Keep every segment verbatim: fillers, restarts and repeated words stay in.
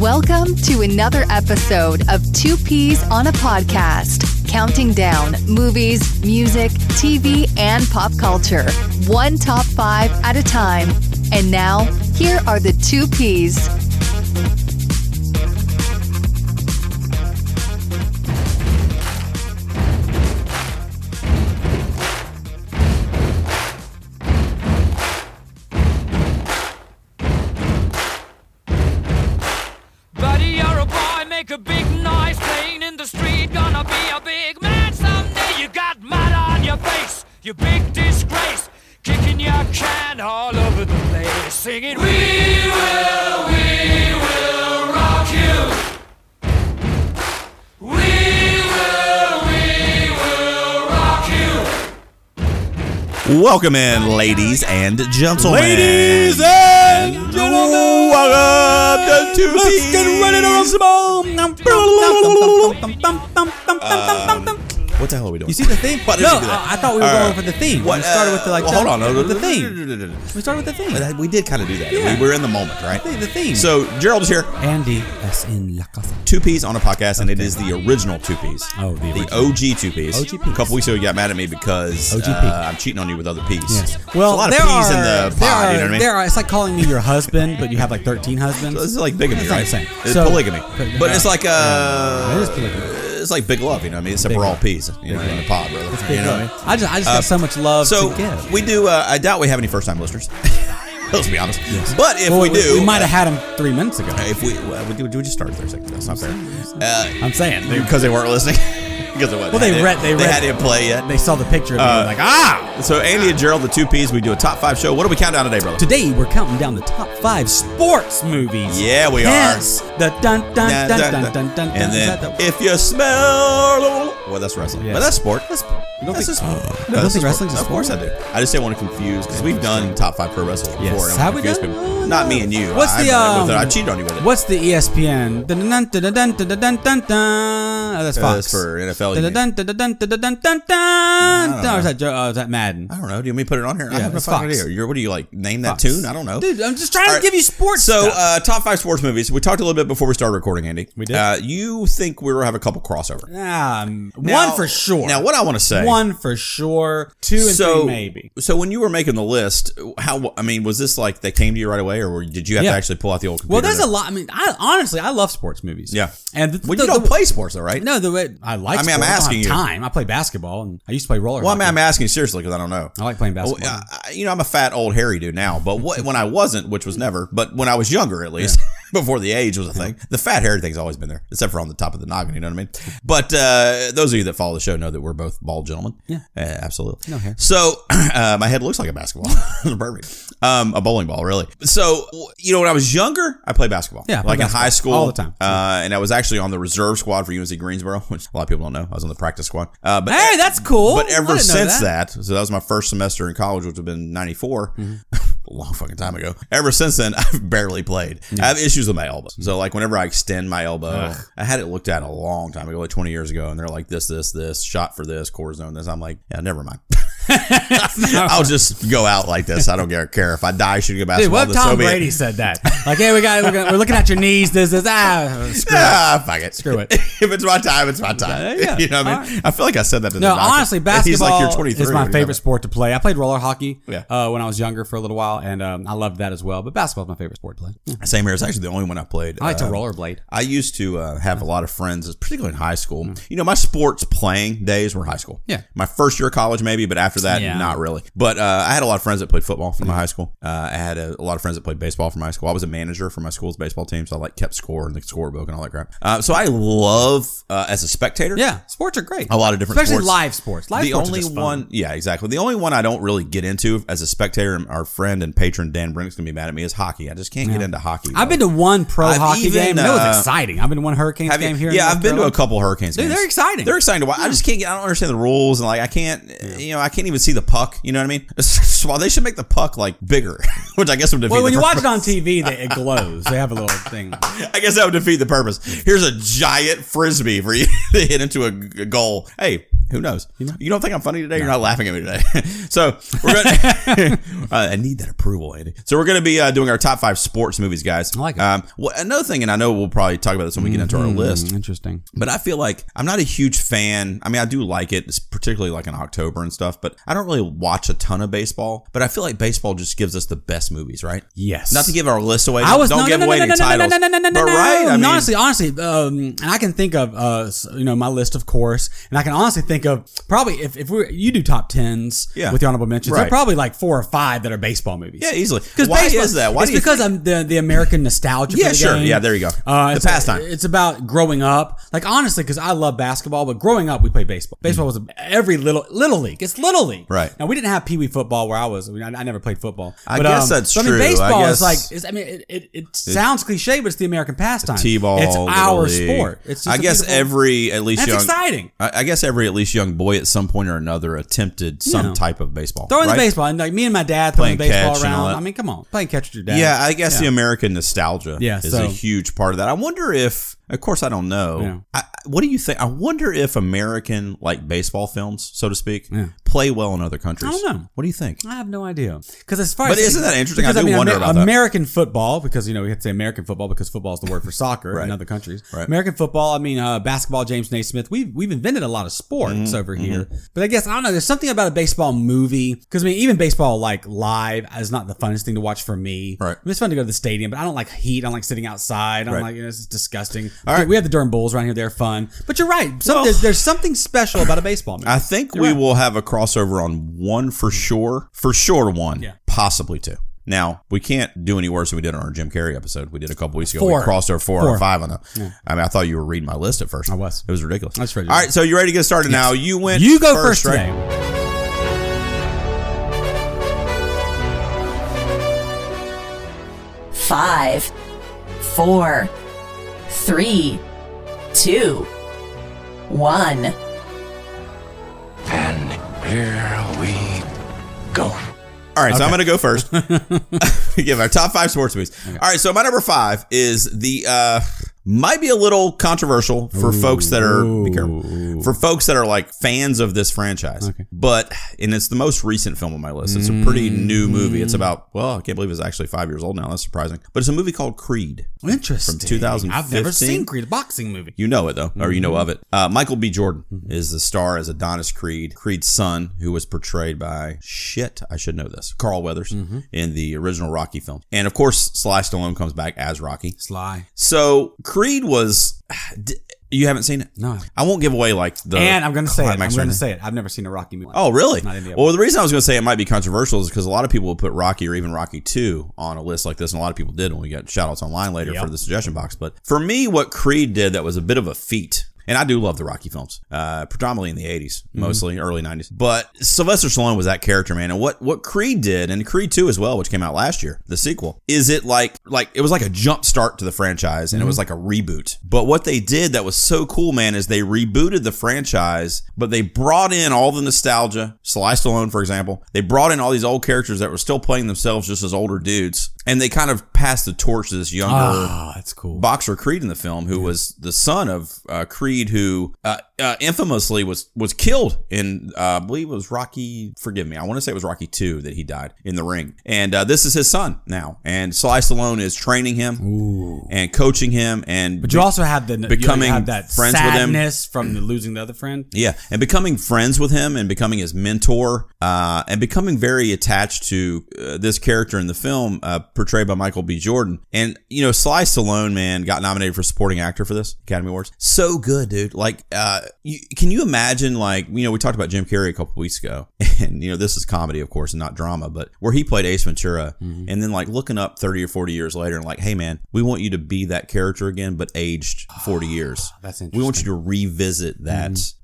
Welcome to another episode of Two Peas on a Podcast, counting down movies, music, T V, and pop culture, one top five at a time. And now, here are the Two Peas. Make a big noise playing in the street. Gonna be a big man someday. You got mud on your face, you big disgrace. Kicking your can all over the place, singing, we will, we will rock you. We will, we will rock you. Welcome in, ladies and gentlemen. Ladies and gentlemen, welcome to Two Peas. Let's get ready to Um, what the hell are we doing? You see the theme? What did no, you do that? I, I thought we were All going right. for the theme. What, we started with the like. uh, well, hold on, no, with no, the no, theme. no, no, no, no. We started with the theme. But we did kind of do that. Yeah. We were in the moment, right? The, the theme. So Gerald is here. Andy S in la casa. Two Peas on a podcast, and it is the original Two Peas. Oh, the the original. O G Two Peas. O G Peas. A couple weeks ago, you got mad at me because O G P. uh, I'm cheating on you with other peas. Yes. There's Well, a lot there of peas are, in the there pod. are, You know what I mean? There are. It's like calling me your husband, but you have like thirteen husbands. So this is like bigamy, It's not right? the same. It's So- polygamy, but- but it's like uh, Yeah, it is polygamy. it's like big love, you know what I mean? Except Big we're all love. peas, you know, Big in the pod, brother. Big You know what I love. mean? I just, I just Uh, got so much love So to give. we do. Uh, I doubt we have any first-time listeners. Let's be honest. Yes. But if Well, we do, we might have had him three minutes ago. If we, well, we, do, we just started Thursday. That's not fair. Uh, I'm saying. They, because they weren't listening. Because it wasn't. well, they hadn't- read. They read. They hadn't play yet. They saw the picture of me Uh, and like, ah! So Andy and Gerald, the Two Peas, we do a top five show. What do we count down today, brother? Today we're counting down the top five sports movies. Yeah, we are. Hence, the dun dun dun dun dun dun dun. And Is then, that the- if you smell, well, that's wrestling. Yes. But that's sport. That's, you don't That's think, a sport. you No, don't that's think a wrestling's a sport. Of course I sport? do. I just didn't want to confuse because we've done top five pro wrestlers before. Yes. and Have we confuse done? people. Uh, Not me and you. What's I, the, I, with it. um, I cheated on you with it. What's the E S P N? Dun dun dun dun dun dun dun dun dun. Oh, that's Uh, Fox. that's for N F L. you Dun mean. dun dun dun dun dun dun dun dun. I don't Or is that Joe? Uh, is that Madden? I don't know. Do you want me to put it on here? I Yeah, have no it's fucking Fox. idea. You're, what do you like? Name that Fox. tune? I don't know. Dude, I'm just trying All to right. give you sports So, stuff. uh, top five sports movies. We talked a little bit before we started recording, Andy. We did? Uh, you think we will have a couple crossover? Um, Now- one for sure. Now, what I want to say. One for sure. Two and so, three maybe. So when you were making the list, how I mean, was this like they came to you right away, or were- did you have Yeah. to actually pull out the old computer? Well, there's a to- lot. I mean, I honestly, I love sports movies. Yeah. And the, Well, the- you don't the- play sports though, right? No, the way I like. I mean, I'm sports. I don't asking have you. Time. I play basketball, and I used to play roller. Well, I mean, hockey. I'm asking you seriously because I don't know. I like playing Well, basketball. I- you know, I'm a fat old hairy dude now, but what, when I wasn't, which was never, but when I was younger at least, before the age was a thing, the fat hairy thing's always been there, except for on the top of the noggin. You know what I mean? But uh, those of you that follow the show know that we're both bald gentlemen. Yeah. uh, absolutely. No hair. So uh, my head looks like a basketball. Perfect. Um, a bowling ball, really. So you know, when I was younger, I played basketball. Yeah, I played like in basketball high school all the time. Uh, and I was actually on the reserve squad for U N C Greensboro, which a lot of people don't know. I was on the practice squad. Uh, but Hey, that's cool. But I ever didn't know since that. that. so that was my first semester in college, which would have been ninety-four. Mm-hmm. A long fucking time ago. Ever since then, I've barely played. I have issues with my elbow. So, like, whenever I extend my elbow, Ugh. I had it looked at a long time ago, like twenty years ago, and they're like, this, this, this, shot for this, cortisone, this. I'm like, yeah, never mind. I'll just go out like this. I don't care if I die shooting a Dude, basketball. what if then so Tom be it. Brady said that? Like, hey, we got we're looking at your knees. This, this, ah, screw it. Ah, fuck it. Screw it. If it's my time, it's my time. Yeah, You know what I mean? all right. I feel like I said that to No, the doctor. honestly, And he's basketball like, you're twenty-three. is What my are you favorite talking sport to play. I played roller hockey Yeah. uh, when I was younger for a little while, and um, I loved that as well. But basketball's my favorite sport to play. Yeah. about? Same here. It's actually the only one I played. I like to Uh, rollerblade. I used to uh, have a lot of friends, particularly in high school. You know, my sports playing days were high school. Yeah. My first year of college, maybe, but after that, Yeah. not really. But uh, I had a lot of friends that played football from my high school. Uh, I had a, a lot of friends that played baseball from my high school. I was a manager for my school's baseball team, so I like kept score in the scorebook and all that crap. Uh, so I love, uh, as a spectator, Yeah, sports are great. a lot of different Especially sports. live sports. Live the sports are only just fun. one, yeah, exactly. The only one I don't really get into as a spectator, and our friend and patron Dan Brink's gonna be mad at me, is hockey. I just can't get into hockey. I've bro. been to one pro I've hockey even, game, and it was uh, exciting. I've been to one Hurricanes Have you- game here. yeah, in I've been to a North Carolina. couple Hurricanes Dude, games. they're exciting. They're exciting to watch. I just can't get. I don't understand the rules, and like I can't. You know, I can't can't even see the puck. You know what I mean? So they should make the puck like bigger, which I guess would defeat. Well, when the you purpose. watch it on T V, they, it glows. They have a little thing. I guess that would defeat the purpose. Here's a giant frisbee for you to hit into a, a goal. Hey, who knows? You, know? you don't think I'm funny today? No. You're not laughing at me today. So we're gonna. uh, I need that approval, Andy. So we're gonna be uh, doing our top five sports movies, guys. I like it. Um, well, another thing, and I know we'll probably talk about this when we get into our list. Interesting. But I feel like I'm not a huge fan. I mean, I do like it, particularly like in October and stuff, but I don't really watch a ton of baseball. But I feel like baseball just gives us the best movies, right? Yes. Not to give our list away. I was don't no, give no, away no, any no, no, titles. No, no, no, no, no, but no. right? I mean, honestly, honestly, um, and I can think of, uh, you know, my list, of course, and I can honestly think of probably if, if we you do top tens yeah. with your honorable mentions, right. there are probably like four or five that are baseball movies. Yeah, easily. Because why baseball, is that? Why it's do you because think? I'm the the American nostalgia. Yeah, for the sure. game. Yeah, there you go. Uh, the it's pastime. A, it's about growing up. Like honestly, because I love basketball, but growing up we played baseball. Baseball was a, every little little league. It's little league. Right. Now we didn't have pee wee football where I was. I, mean, I, I never played football. I but, guess um, that's so, true. I mean, baseball I is guess like. It's, I mean, it it, it sounds cliche, but it's the American pastime. T-ball. It's our league. sport. It's just I a guess beautiful- every at least That's young. exciting. I, I guess every at least young boy at some point or another attempted some Yeah. type of baseball. Throwing right? the baseball, and like me and my dad throwing Playing baseball catch and all around. that. I mean, come on, playing catch with your dad. Yeah, I guess Yeah. the American nostalgia Yeah, is so- a huge part of that. I wonder if, of course, I don't know. Yeah. I, what do you think? I wonder if American like baseball films, so to speak, Yeah. play well in other countries. I don't know. What do you think? I have no idea. Because as far But as isn't that interesting? I because, do mean, wonder Amer- about that. American football, because you know we have to say American football because football is the word for soccer Right. in other countries. Right. American football. I mean, uh, basketball. James Naismith. We've we've invented a lot of sports Mm-hmm. over here. But I guess I don't know. There's something about a baseball movie because I mean, even baseball like live is not the funnest thing to watch for me. Right. I mean, it's fun to go to the stadium, but I don't like heat. I don't like sitting outside. I don't Right. like you know, it's disgusting. All right. We have the Durham Bulls around here. They're fun. But you're right. Some, Well- there's, there's something special about a baseball movie. I think You're we right. will have a crossover on one for sure. For sure, one. Yeah. Possibly two. Now, we can't do any worse than we did on our Jim Carrey episode. We did a couple weeks ago. Four. We crossed over four, Four. or five on that. I mean, I thought you were reading my list at first. I was. It was ridiculous. That's right. All right, so you ready to get started now? You went You go first, right? today. Five, four, three, two, one. And here we go. All right, so I'm going to go first. Give our top five sports movies. Okay. All right, so my number five is the uh, might be a little controversial for ooh, folks that are ooh, be careful for folks that are like fans of this franchise. Okay. But and it's the most recent film on my list. It's a pretty new movie. It's about well, I can't believe it's actually five years old now. That's surprising. But it's a movie called Creed. Interesting. From two thousand fifteen. I've never seen Creed, a boxing movie. You know it though, or you know of it. Uh, Michael B. Jordan mm-hmm. is the star as Adonis Creed, Creed's son, who was portrayed by shit. I should know this. Carl Weathers mm-hmm. in the original Rocky film, and of course Sly Stallone comes back as Rocky. Sly. So Creed was. You haven't seen it? No. I won't give away like the. And I'm going to say it. I'm going right to say it. I've never seen a Rocky movie. Oh, really? Not India. Well, the reason I was going to say it might be controversial is because a lot of people will put Rocky or even Rocky two on a list like this, and a lot of people did when we got shout outs online later yep. for the suggestion box. But for me, what Creed did that was a bit of a feat. And I do love the Rocky films, uh, predominantly in the eighties, mostly mm-hmm. early nineties. But Sylvester Stallone was that character, man. And what, what Creed did, and Creed two as well, which came out last year, the sequel, is it like, like, it was like a jump start to the franchise and mm-hmm. it was like a reboot. But what they did that was so cool, man, is they rebooted the franchise, but they brought in all the nostalgia. Sly Stallone, for example, they brought in all these old characters that were still playing themselves just as older dudes. And they kind of passed the torch to this younger oh, that's cool. boxer Creed in the film, who yeah. was the son of uh, Creed, who uh, uh, infamously was was killed in, uh, I believe it was Rocky, forgive me, I want to say it was Rocky two that he died in the ring. And uh, this is his son now. And Sly Stallone is training him Ooh. and coaching him. And But you also have the becoming you have that friends sadness with him. from the losing the other friend. Yeah, and becoming friends with him and becoming his mentor uh, and becoming very attached to uh, this character in the film, uh, portrayed by Michael B. Jordan. And, you know, Sly Stallone, man, got nominated for supporting actor for this Academy Awards. So good, dude. Like, uh, you, can you imagine, like, you know, we talked about Jim Carrey a couple weeks ago, and, you know, this is comedy, of course, and not drama, but where he played Ace Ventura, mm-hmm. and then, like, looking up thirty or forty years later and like, hey, man, we want you to be that character again, but aged forty years. That's interesting. We want you to revisit that. Mm-hmm.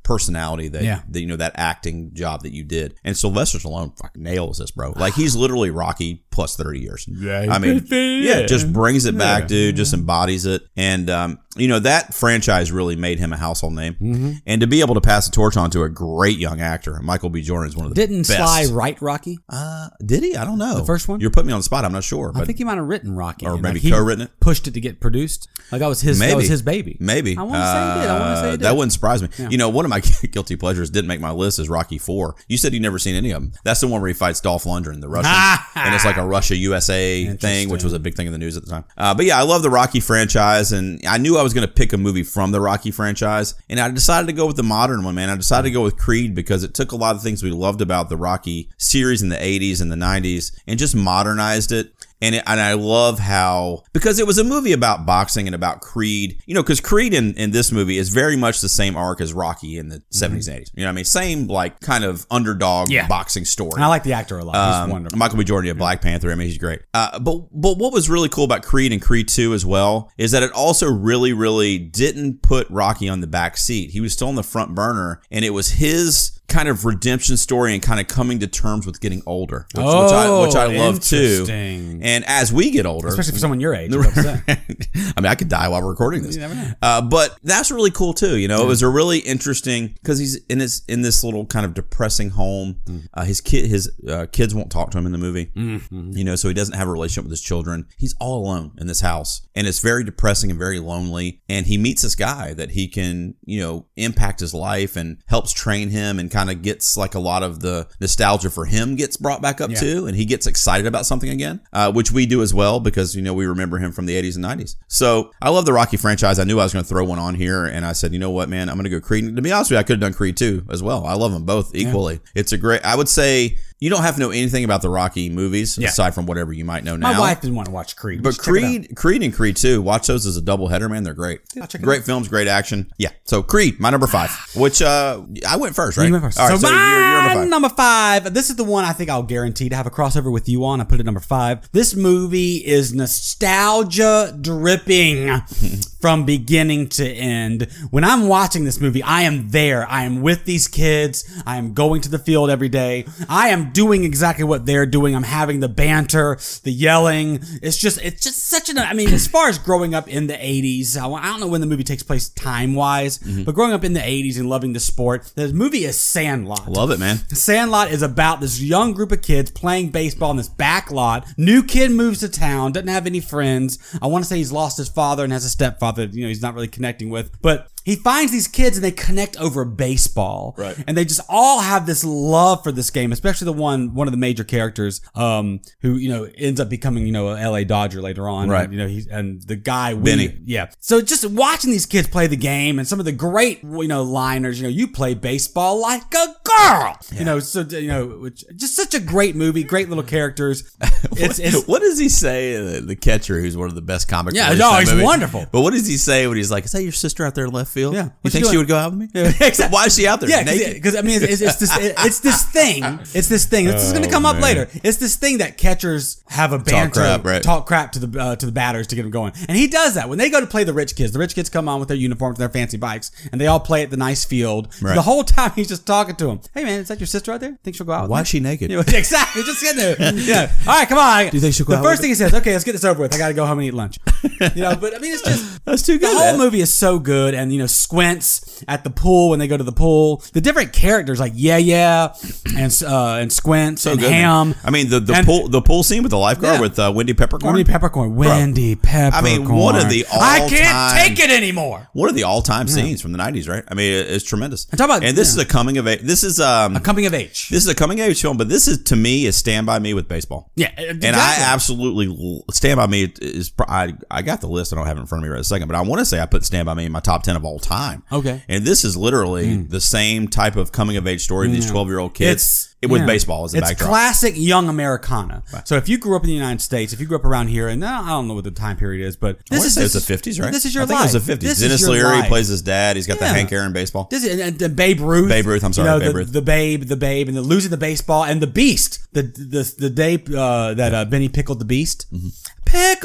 personality that, Yeah. that, you know, that acting job that you did. And Sylvester Stallone fucking nails this, bro. Like, he's literally Rocky plus thirty years. Yeah, I mean, yeah. yeah, just brings it back, Yeah. dude, just embodies it. And, um, you know, that franchise really made him a household name. Mm-hmm. And to be able to pass the torch on to a great young actor, Michael B. Jordan is one of the Didn't best. Sly write Rocky? Uh, did he? I don't know. The first one? You're putting me on the spot. I'm not sure. But I think he might have written Rocky. Or and, maybe like, he co-written it? Pushed it to get produced. Like that was his. Maybe. That was his baby. Maybe. I want to say he did. I want to say he Uh, did. That wouldn't surprise me. You know, one of my guilty pleasures didn't make my list is Rocky four. You said you've never seen any of them. That's the one where he fights Dolph Lundgren, the Russian. And it's like a Russia-U S A thing, which was a big thing in the news at the time. Uh, but yeah, I love the Rocky franchise, and I knew I was going to pick a movie from the Rocky franchise, and I decided to go with the modern one, man. I decided to go with Creed because it took a lot of things we loved about the Rocky series in the eighties and the nineties and just modernized it. And, it, and I love how, because it was a movie about boxing and about Creed, you know, because Creed in, in this movie is very much the same arc as Rocky in the mm-hmm. seventies and eighties. You know what I mean? Same, like, kind of underdog yeah. boxing story. And I like the actor a lot. He's Um, wonderful. Michael B. Jordan, yeah, Black Panther. I mean, he's great. Uh, but but what was really cool about Creed and Creed two as well is that it also really, really didn't put Rocky on the back seat. He was still on the front burner, and it was his kind of redemption story and kind of coming to terms with getting older, which, oh, which I which I love too. interesting. And as we get older, Especially for someone your age. I I mean, I could die while we're recording this. You never know. Uh, but that's really cool too. You know, yeah. It was a really interesting because he's in his in this little kind of depressing home. Mm. Uh, his kid, his uh, kids won't talk to him in the movie. Mm-hmm. You know, so he doesn't have a relationship with his children. He's all alone in this house, and it's very depressing and very lonely. And he meets this guy that he can, you know, impact his life and helps train him, and kind of gets like a lot of the nostalgia for him gets brought back up yeah. too, and he gets excited about something again, uh, which we do as well because you know we remember him from the eighties and nineties. So I love the Rocky franchise. I knew I was going to throw one on here, and I said, you know what, man, I'm going to go Creed. To be honest with you, I could have done Creed two as well. I love them both equally. Yeah. It's a great. I would say. You don't have to know anything about the Rocky movies yeah. aside from whatever you might know now. My wife didn't want to watch Creed. But Creed, Creed and Creed two, watch those as a double header, man. They're great. Yeah, great films, great action. Yeah. So Creed, my number five, which uh, I went first, right? You went first. All right, so so my you're, you're number five. number five. This is the one I think I'll guarantee to have a crossover with you on. I put it number five. This movie is nostalgia dripping from beginning to end. When I'm watching this movie, I am there. I am with these kids. I am going to the field every day. I am doing exactly what they're doing. I'm having the banter, the yelling. It's just, it's just such an, I mean, as far as growing up in the eighties, I don't know when the movie takes place time-wise, mm-hmm. but growing up in the eighties and loving the sport, the movie is Sandlot. Love it, man. Sandlot is about this young group of kids playing baseball in this back lot. New kid moves to town, doesn't have any friends. I want to say he's lost his father and has a stepfather, you know, he's not really connecting with, but he finds these kids and they connect over baseball. Right. And they just all have this love for this game, especially the one, one of the major characters, um, who, you know, ends up becoming, you know, a L A Dodger later on. Right. And, you know, he's, and the guy, Benny. We, yeah. So just watching these kids play the game and some of the great, you know, liners, you know, you play baseball like a girl, yeah. you know, so, you know, which, just such a great movie, great little characters. It's, it's, what does he say? The, the catcher, who's one of the best comic yeah, reliefs no, in that he's movie. wonderful. But what does he say when he's like, is that your sister out there in left field? Yeah. You What's think she she would go out with me? Yeah, exactly. Why is she out there? Yeah, naked? Because I mean, it's, it's this, it's this thing. It's this thing. This is going to come up man. later. It's this thing that catchers have a banter, crap, right. talk crap to the uh, to the batters to get them going, and he does that when they go to play the rich kids. The rich kids come on with their uniforms, and their fancy bikes, and they all play at the nice field. Right. The whole time he's just talking to them. Hey man, is that your sister out there? Think she'll go out? With Why me? is she naked? You know, exactly. Just getting there. Yeah. All right, come on. Do you think she'll go The out first with thing he says, okay, let's get this over with. I got to go home and eat lunch. You know, but I mean, it's just that's too good. The whole man. movie is so good, and you know, Squints at the pool when they go to the pool. The different characters like Yeah Yeah and uh, and Squints So and good, Ham. man. I mean, the the And- pool the pool scene with the lifeguard Yeah. with uh, Wendy Peppercorn. Wendy Peppercorn. Wendy Peppercorn. I mean, one of the I all-time- can't take it anymore. One of the all time scenes from the nineties, right? I mean, it, it's tremendous. talk about- and this yeah. is a coming of age. This is um A coming of age. this is a coming of age film, but this is to me is Stand By Me with baseball. Yeah, And exactly. I absolutely l- Stand By Me is pr- I I got the list. I don't have it in front of me right a second, but I want to say I put Stand By Me in my top ten of all time. Okay. And this is literally the same type of coming of age story of these twelve year old kids It's- it, with yeah. baseball as the it's backdrop. classic young Americana. So if you grew up in the United States, if you grew up around here, and I don't know what the time period is, but I this wanna is say it's this the fifties, right? This is your I think life. it was the fifties. This Dennis is your Leary life. plays his dad. He's got the Yeah. Hank Aaron baseball. This is and, and Babe Ruth. Babe Ruth, I'm sorry, you know, Babe the, Ruth. the Babe, the Babe, and the losing the baseball, and the Beast. The the the day uh, that uh, Benny pickled the Beast. Mm-hmm. Pickle.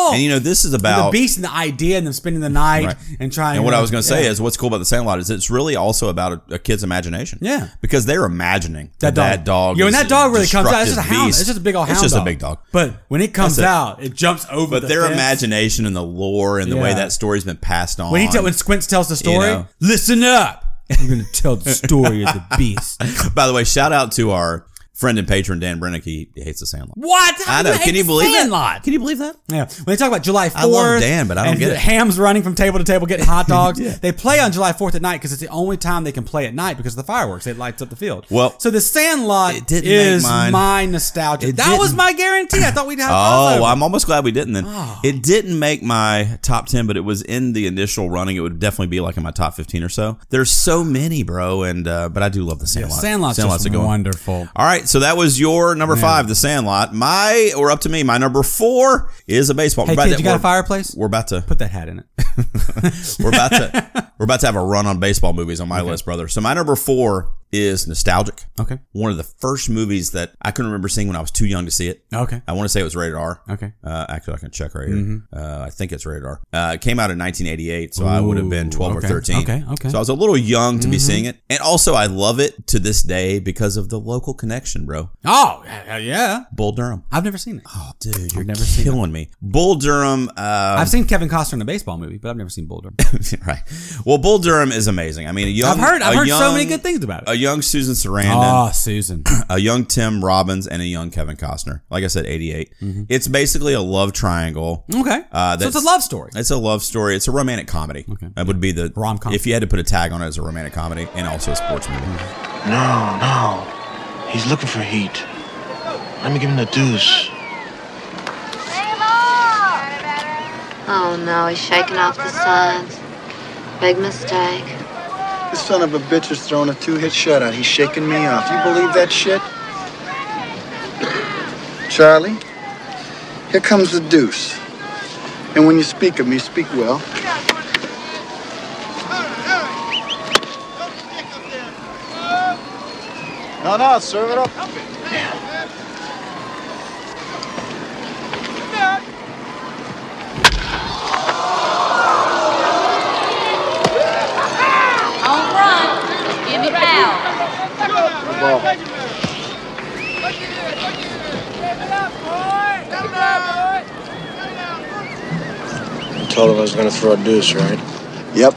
cool. And you know, this is And about the beast and the idea and them spending the night Right. and trying. And what to, I was going to say yeah. is, what's cool about The Sandlot is it's really also about a, a kid's imagination. Yeah. because they're imagining That dog. that dog. Yeah, when is that dog a really comes out, it's just a destructive hound. beast. It's just a big old hound. It's just dog. a big dog. But when it comes That's it. out, it jumps over. But the their fence. imagination and the lore and the way Yeah. that story's been passed on. When he tell, when Squints tells the story, know. listen up. I'm going to tell the story of the beast. By the way, shout out to our friend and patron Dan Brennick. He hates The Sandlot. What? I know. Can you believe Sandlot? that? Can you believe that? Yeah. When they talk about July fourth, I love Dan, but I don't and get the it. Ham's running from table to table getting hot dogs. Yeah. They play on July fourth at night because it's the only time they can play at night because of the fireworks. It lights up the field. Well, so the Sandlot it didn't is make mine. my nostalgia. It that was didn't. my guarantee. I thought we'd have. Oh, crossover. well, I'm almost glad we didn't then. Oh. It didn't make my top ten, but it was in the initial running. It would definitely be like in my top fifteen or so. There's so many, bro, and uh, but I do love The Yeah, Sandlot. Sandlot's, Sandlot's just a good one. wonderful. All right, so that was your number five, The Sandlot. My, or up to me, my number four is a baseball. Hey, We're about kid, to- you got a we're- fireplace? We're about to Put that hat in it. we're about to we're about to have a run on baseball movies on my list, brother. So my number four is nostalgic. Okay. One of the first movies that I can remember seeing when I was too young to see it. Okay. I want to say it was rated R. Okay. Uh, actually, I can check right here. Uh, I think it's rated R. Uh, it came out in nineteen eighty-eight, so I would have been twelve okay. or thirteen. Okay, okay. So I was a little young to be seeing it. And also, I love it to this day because of the local connection, bro. Oh, yeah, yeah. Bull Durham. I've never seen it. Oh, dude, you're never seen killing me. Bull Durham. Um, I've seen Kevin Costner in a baseball movie, but I've never seen Bull Durham. right. Well, Bull Durham is amazing. I mean, a young. I've heard. I've a heard so young- many good things about it. A young Susan Sarandon. Oh, Susan. A young Tim Robbins and a young Kevin Costner. Like I said, eighty-eight. It's basically a love triangle. Okay. Uh, so it's a that's- love story. It's a love story. It's a romantic comedy. Okay. That would be the Rom-com. If you had to put a tag on it, as a romantic comedy and also a sports movie. No, no. He's looking for heat. Let me give him the deuce. Oh no, he's shaking off the suds. Big mistake. This son of a bitch has thrown a two-hit shutout. He's shaking me off. You believe that shit? Charlie, here comes the deuce. And when you speak of me, speak well. No, no, serve it up. Home run. Give me foul. The ball. You told him I was going to throw a deuce, right? Yep.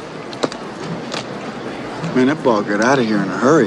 Man, that ball got out of here in a hurry.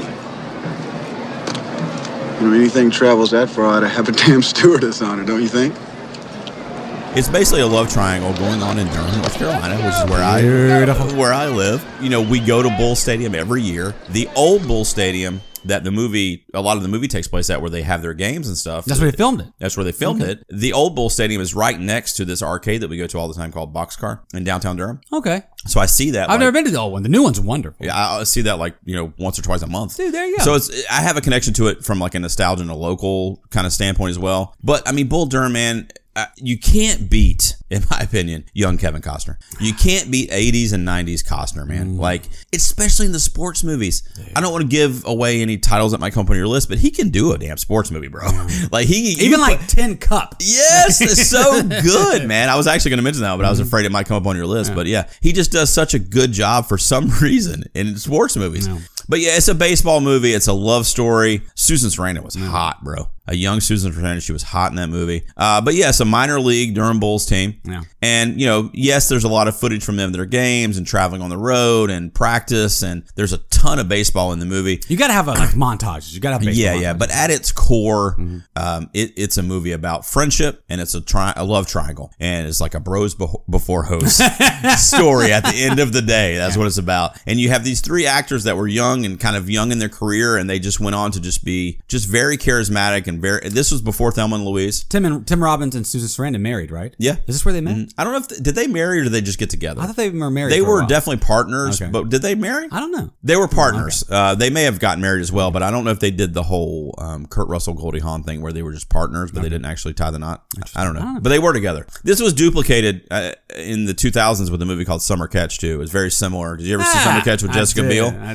You know, anything travels that far, I ought to have a damn stewardess on it, don't you think? It's basically a love triangle going on in Durham, North Carolina, which is where I where I live. You know, we go to Bull Stadium every year. The old Bull Stadium that the movie, a lot of the movie takes place at, where they have their games and stuff. That's where they filmed it. That's where they filmed Okay. it. The old Bull Stadium is right next to this arcade that we go to all the time called Boxcar in downtown Durham. Okay. So I see that. I've like- never been to the old one. The new one's wonderful. Yeah, I I see that like, you know, once or twice a month. Dude, there you go. So it's I have a connection to it from like a nostalgia and a local kind of standpoint as well. But I mean, Bull Durham, man, uh, you can't beat, in my opinion, young Kevin Costner. You can't beat eighties and nineties Costner, man. Like, especially in the sports movies. I don't want to give away any titles that might come up on your list, but he can do a damn sports movie, bro. Like he you Even like put- Tin Cup. Yes, it's so good, man. I was actually going to mention that, but I was afraid it might come up on your list. But yeah, he just does such a good job for some reason in sports movies. But yeah, it's a baseball movie. It's a love story. Susan Sarandon was hot, bro. A young Susan Sarandon. She was hot in that movie. Uh, but yes, a minor league Durham Bulls team. Yeah. And, you know, yes, there's a lot of footage from them, their games and traveling on the road and practice. And there's a ton of baseball in the movie. You got to have a, like montages. You got to have baseball Yeah, yeah. montages. But at its core, um, it, it's a movie about friendship and it's a, tri- a love triangle. And it's like a bros be- before hosts story at the end of the day. That's what it's about. And you have these three actors that were young and kind of young in their career, and they just went on to just be just very charismatic and very. This was before Thelma and Louise. Tim and Tim Robbins and Susan Sarandon married, right? Yeah. Is this where they met? I don't know if th- did they marry or did they just get together. I thought they were married. They for a were while. definitely partners, Okay. but did they marry? I don't know. They were partners. Uh, they may have gotten married as well, but I don't know if they did the whole um, Kurt Russell, Goldie Hawn thing where they were just partners, but they didn't actually tie the knot. I don't know. I don't know. But they were together. This was duplicated uh, in the two thousands with a movie called Summer Catch, too. It was very similar. Did you ever see Ah, Summer Catch with I Jessica did, Biel? I did. Uh,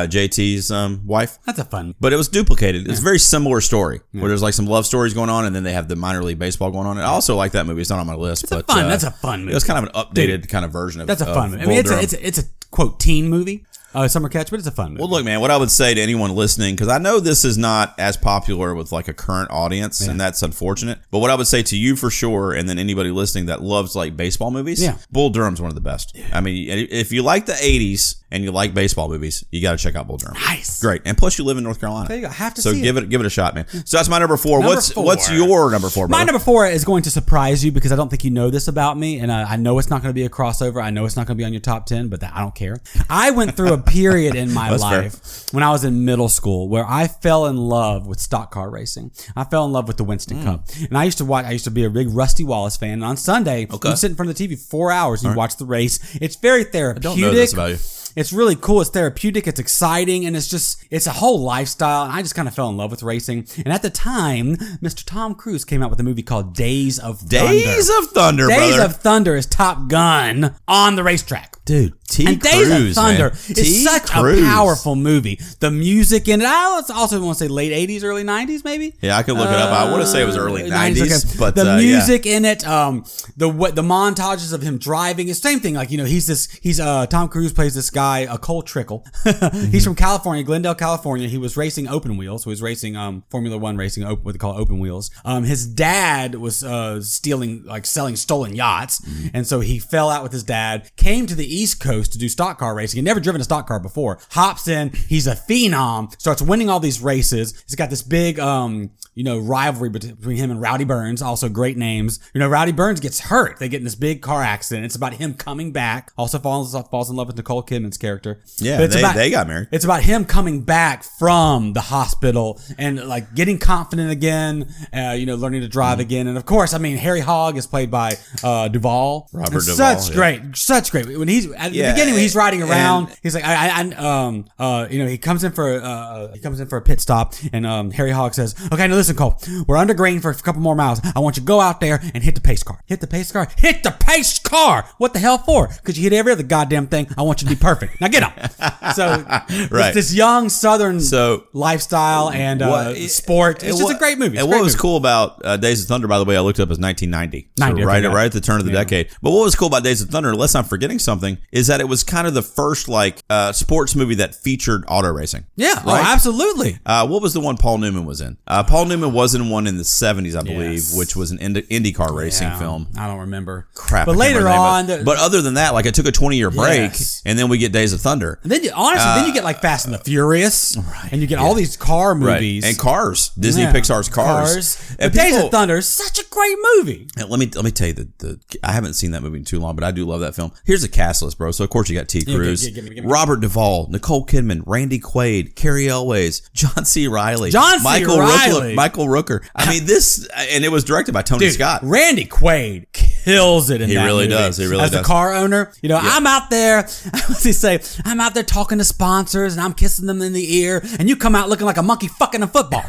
uh, J T's um, wife. That's a fun. But it was duplicated. It's a very similar story yeah. where there's like some love stories going on, and then they have the minor league baseball going on. And I also like that movie. It's not on my list. It's but, a fun. Uh, that's a fun movie. It was kind of an updated Dude, kind of version of. That's a of fun movie. I mean, it's a, it's a it's a quote teen movie. Uh, Summer Catch, but it's a fun movie. Well, look, man, what I would say to anyone listening, because I know this is not as popular with like a current audience, yeah. and that's unfortunate. But what I would say to you for sure, and then anybody listening that loves like baseball movies, yeah. Bull Durham's one of the best. Yeah. I mean, if you like the eighties and you like baseball movies, you got to check out Bull Durham. Nice, great, and plus you live in North Carolina. There you go. Have to so see give it. it give it a shot, man. So that's my number four. Number what's four. what's your number four? Brother? My number four is going to surprise you because I don't think you know this about me, and I, I know it's not going to be a crossover. I know it's not going to be on your top ten, but that, I don't care. I went through a period in my That's life fair. when I was in middle school where I fell in love with stock car racing. I fell in love with the Winston mm. Cup, and I used to watch. I used to be a big Rusty Wallace fan. And on Sunday, okay. you sit in front of the T V for four hours and you right. watch the race. It's very therapeutic. I don't know this about you. It's really cool. It's therapeutic. It's exciting. And it's just, it's a whole lifestyle. And I just kind of fell in love with racing. And at the time, Mister Tom Cruise came out with a movie called Days of Thunder. Days of Thunder, Days brother. of Thunder is Top Gun on the racetrack. Dude, T. And Cruise, Days of Thunder man. is T. such Cruise. a powerful movie. The music in it, I also want to say late eighties, early nineties, maybe. Yeah, I could look uh, it up. I want to say it was early nineties, okay. but the uh, music yeah. in it, um, the what the montages of him driving, it's the same thing. Like you know, he's this, he's uh, Tom Cruise plays this guy, uh, Cole Trickle. mm-hmm. He's from California, Glendale, California. He was racing open wheels. So he was racing um Formula One racing, open, what they call open wheels. Um, his dad was uh stealing, like selling stolen yachts, mm-hmm. and so he fell out with his dad. Came to the East Coast to do stock car racing. He'd never driven a stock car before. Hops in. He's a phenom. Starts winning all these races. He's got this big, um, you know, rivalry between him and Rowdy Burns. Also great names. You know, Rowdy Burns gets hurt. They get in this big car accident. It's about him coming back. Also falls falls in love with Nicole Kidman's character. Yeah, but it's they, about, they got married. It's about him coming back from the hospital and like getting confident again. Uh, you know, learning to drive mm. again. And of course, I mean, Harry Hogg is played by uh, Duvall. Robert Duvall. Such yeah. great, such great. When he's at yeah, the beginning, when he's riding around, and, he's like, I, I, um, uh, you know, he comes in for, uh, he comes in for a pit stop, and um, Harry Hogg says, "Okay, now listen, Cole, we're under green for a couple more miles. I want you to go out there and hit the pace car. Hit the pace car. Hit the pace car. What the hell for? Because you hit every other goddamn thing. I want you to be perfect. Now get up." So right. it's this young Southern so, lifestyle and uh, what, sport. It's just what, a great movie. It's and great what was movie. cool about uh, Days of Thunder, by the way, I looked up as nineteen ninety. So ninety, right, okay, right at the turn of the yeah. decade. But what was cool about Days of Thunder, unless I'm forgetting something, is that it was kind of the first like uh, sports movie that featured auto racing. Yeah, right? oh, absolutely. Uh, what was the one Paul Newman was in? Uh, Paul Newman was in one in the seventies, I believe, Yes. which was an Indy- IndyCar racing Yeah, film. I don't remember. Crap. But I can't later remember the name on, of it. the- but other than that, like it took a twenty year break, Yes. and then we get Days of Thunder. And then, you, honestly, Uh, then you get like Fast and the Furious, right, and you get yeah. all these car movies Right. And Cars, Disney Yeah. Pixar's Cars. Cars. And But Days people- of Thunder is such a great movie. And let me let me tell you the, the I haven't seen that movie in too long, but I do love that film. Here's the cast list, bro. So of course you got T. Yeah, Cruise, give- give me- give me- Robert Duvall, Nicole Kidman, Randy Quaid, Carrie Elways, John C. Reilly, John C. Michael Reilly. Rooker, Michael Rooker. I mean this, and it was directed by Tony Dude, Scott. Randy Quaid kills it in He that really movie. does. He really As does. the car owner, you know, Yeah. I'm out there. What's he say? I'm out there talking to sponsors and I'm kissing them in the ear, and you come out looking like a monkey fucking a football.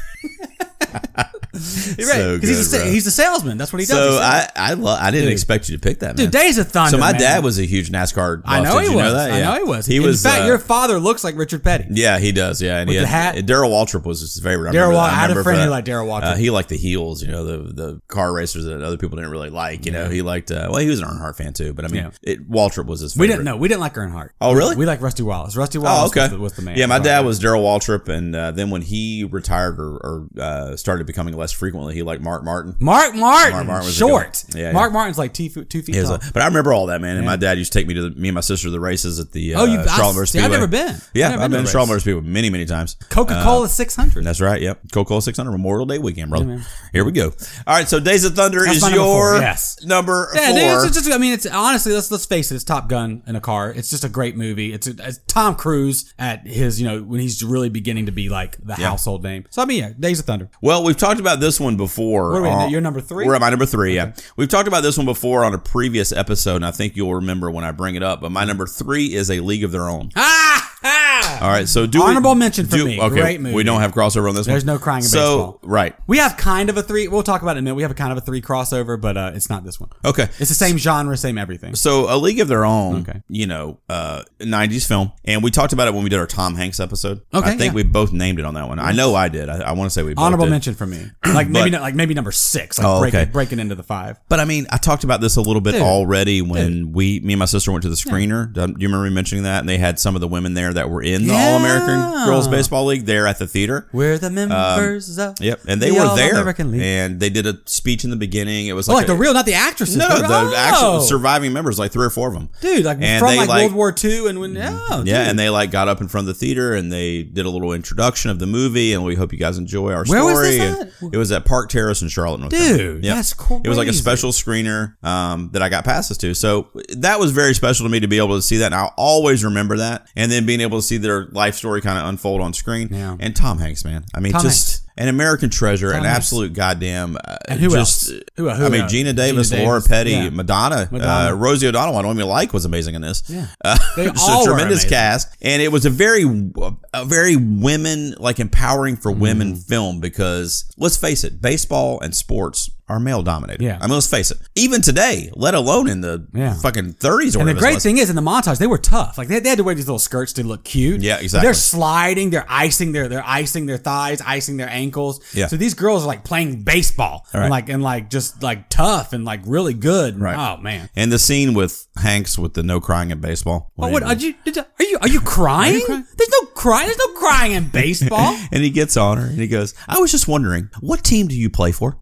You're right. So 'Cause he's, good, a, bro. he's a salesman. That's what he does. So He's a- I I, lo- I didn't Dude. expect you to pick that, man. Dude, Days of Thunder. So my man. dad was a huge NASCAR buff. I know Did he you was. know that? I Yeah. know he was. He In was. fact, uh, your father looks like Richard Petty. Yeah, he does. Yeah, and With he the had, hat? Daryl Waltrip was his favorite. I Darryl remember Wal- that. I had a remember friend for who that. liked Darryl Waltrip. Uh, he liked the heels, you know, the the car racers that other people didn't really like. You know, he liked. Uh, well, he was an Earnhardt fan too, but I mean, Yeah. it, Waltrip was his favorite. We didn't know. We didn't like Earnhardt. Oh, really? We like Rusty Wallace. Rusty Wallace Oh, okay. was, the, was the man. Yeah, my Right. dad was Daryl Waltrip, and uh, then when he retired or, or uh, started becoming less frequently, he liked Mark Martin. Mark Martin. Mark Martin was a short. good- yeah, Mark yeah. Martin's like two, feet- two feet He was tall. a- but I remember all that, man. And Yeah. my dad used to take me to the, me and my sister to the races at the uh, Oh, you- I- Charlotte Motor see, I've Speedway. never been. Yeah, I've never I've been been to to a Charlotte race. Motor Speedway many, many times. Coca-Cola Uh, six hundred. That's right. Yep. Coca-Cola six hundred Memorial Day weekend, brother. Yeah, man. Here we go. All right. So Days of Thunder That's is my number your four, yes. number Yeah, four. dude, it's just, I mean, it's honestly, let's let's face it, it's Top Gun in a car. It's just a great movie. It's, a, it's Tom Cruise at his, you know, when he's really beginning to be like the Yeah. household name. So I mean, yeah, Days of Thunder. Well, we've talked about this one before. Where are we at? Uh, You're number three? We're at my number three, yeah. We've talked about this one before on a previous episode, and I think you'll remember when I bring it up. But my number three is A League of Their Own. Ah, ah All right, so do Honorable we, mention for do, me. Okay, Great movie. we don't have crossover on this There's one. no crying in so, baseball. Right. We have kind of a three. We'll talk about it in a minute. We have a kind of a three crossover, but uh, it's not this one. Okay. It's the same genre, same everything. So, A League of Their Own, Okay. you know, uh, nineties film. And we talked about it when we did our Tom Hanks episode. Okay, I think yeah. we both named it on that one. I know I did. I, I want to say we both Honorable did. mention for me. Like maybe But- like maybe number six. Like Oh, breaking, okay. breaking into the five. But I mean, I talked about this a little bit Dude. already when we, me and my sister went to the screener. Do you remember me mentioning that? And they had some of the women there that were in the Yeah. All-American Girls Baseball League there at the theater. We're the members of Yep, and they the were there, All-American League. and they did a speech in the beginning. It was Oh, like, like a, the real, not the actresses. no, but- the oh. actual surviving members, like three or four of them, Dude, like And from they, like, like- World War Two, and when oh, yeah, dude. and they like got up in front of the theater and they did a little introduction of the movie, and we hope you guys enjoy our Where was story. this And it was at Park Terrace in Charlotte, North Carolina. Dude, Yep. that's It was like a crazy. special screener um, that I got passes to, so that was very special to me to be able to see that, and I'll always remember that. And then being able to see their life story kind of unfold on screen. Yeah. And Tom Hanks, man, I mean, Tom just. Hanks. An American treasure, Tom an Hanks. absolute goddamn. Uh, And who just, else? Who- who I mean, else? Gina Davis, Gina Laura Davis. Petty, Yeah. Madonna, Madonna. Uh, Rosie O'Donnell. I don't even like was amazing in this. Yeah. uh, They just all a were tremendous amazing. cast, and it was a very, a very women like empowering for women film because let's face it, baseball and sports are male dominated. Yeah. I mean, let's face it. Even today, let alone in the Yeah. fucking thirties or And the whatever. great it was. thing is, in the montage, they were tough. Like they, they had to wear these little skirts to look cute. Yeah, exactly. They're sliding, they're icing, they're they're icing their thighs, icing their ankles. Yeah. So these girls are like playing baseball, All right. and like and like just like tough and like really good. Right. Oh man. And the scene with Hanks with the no crying in baseball. Oh, what? Are you, did, are you are you crying? crying? There's no crying. There's no crying in baseball. And he gets on her and he goes, I was just wondering, what team do you play for?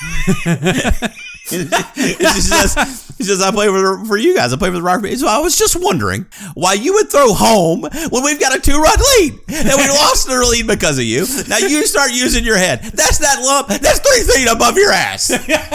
And she says, she says, I play for, for you guys. I play for the Rockets. So I was just wondering why you would throw home when we've got a two-run lead. And we lost the lead because of you. Now you start using your head. That's that lump. That's three feet above your ass.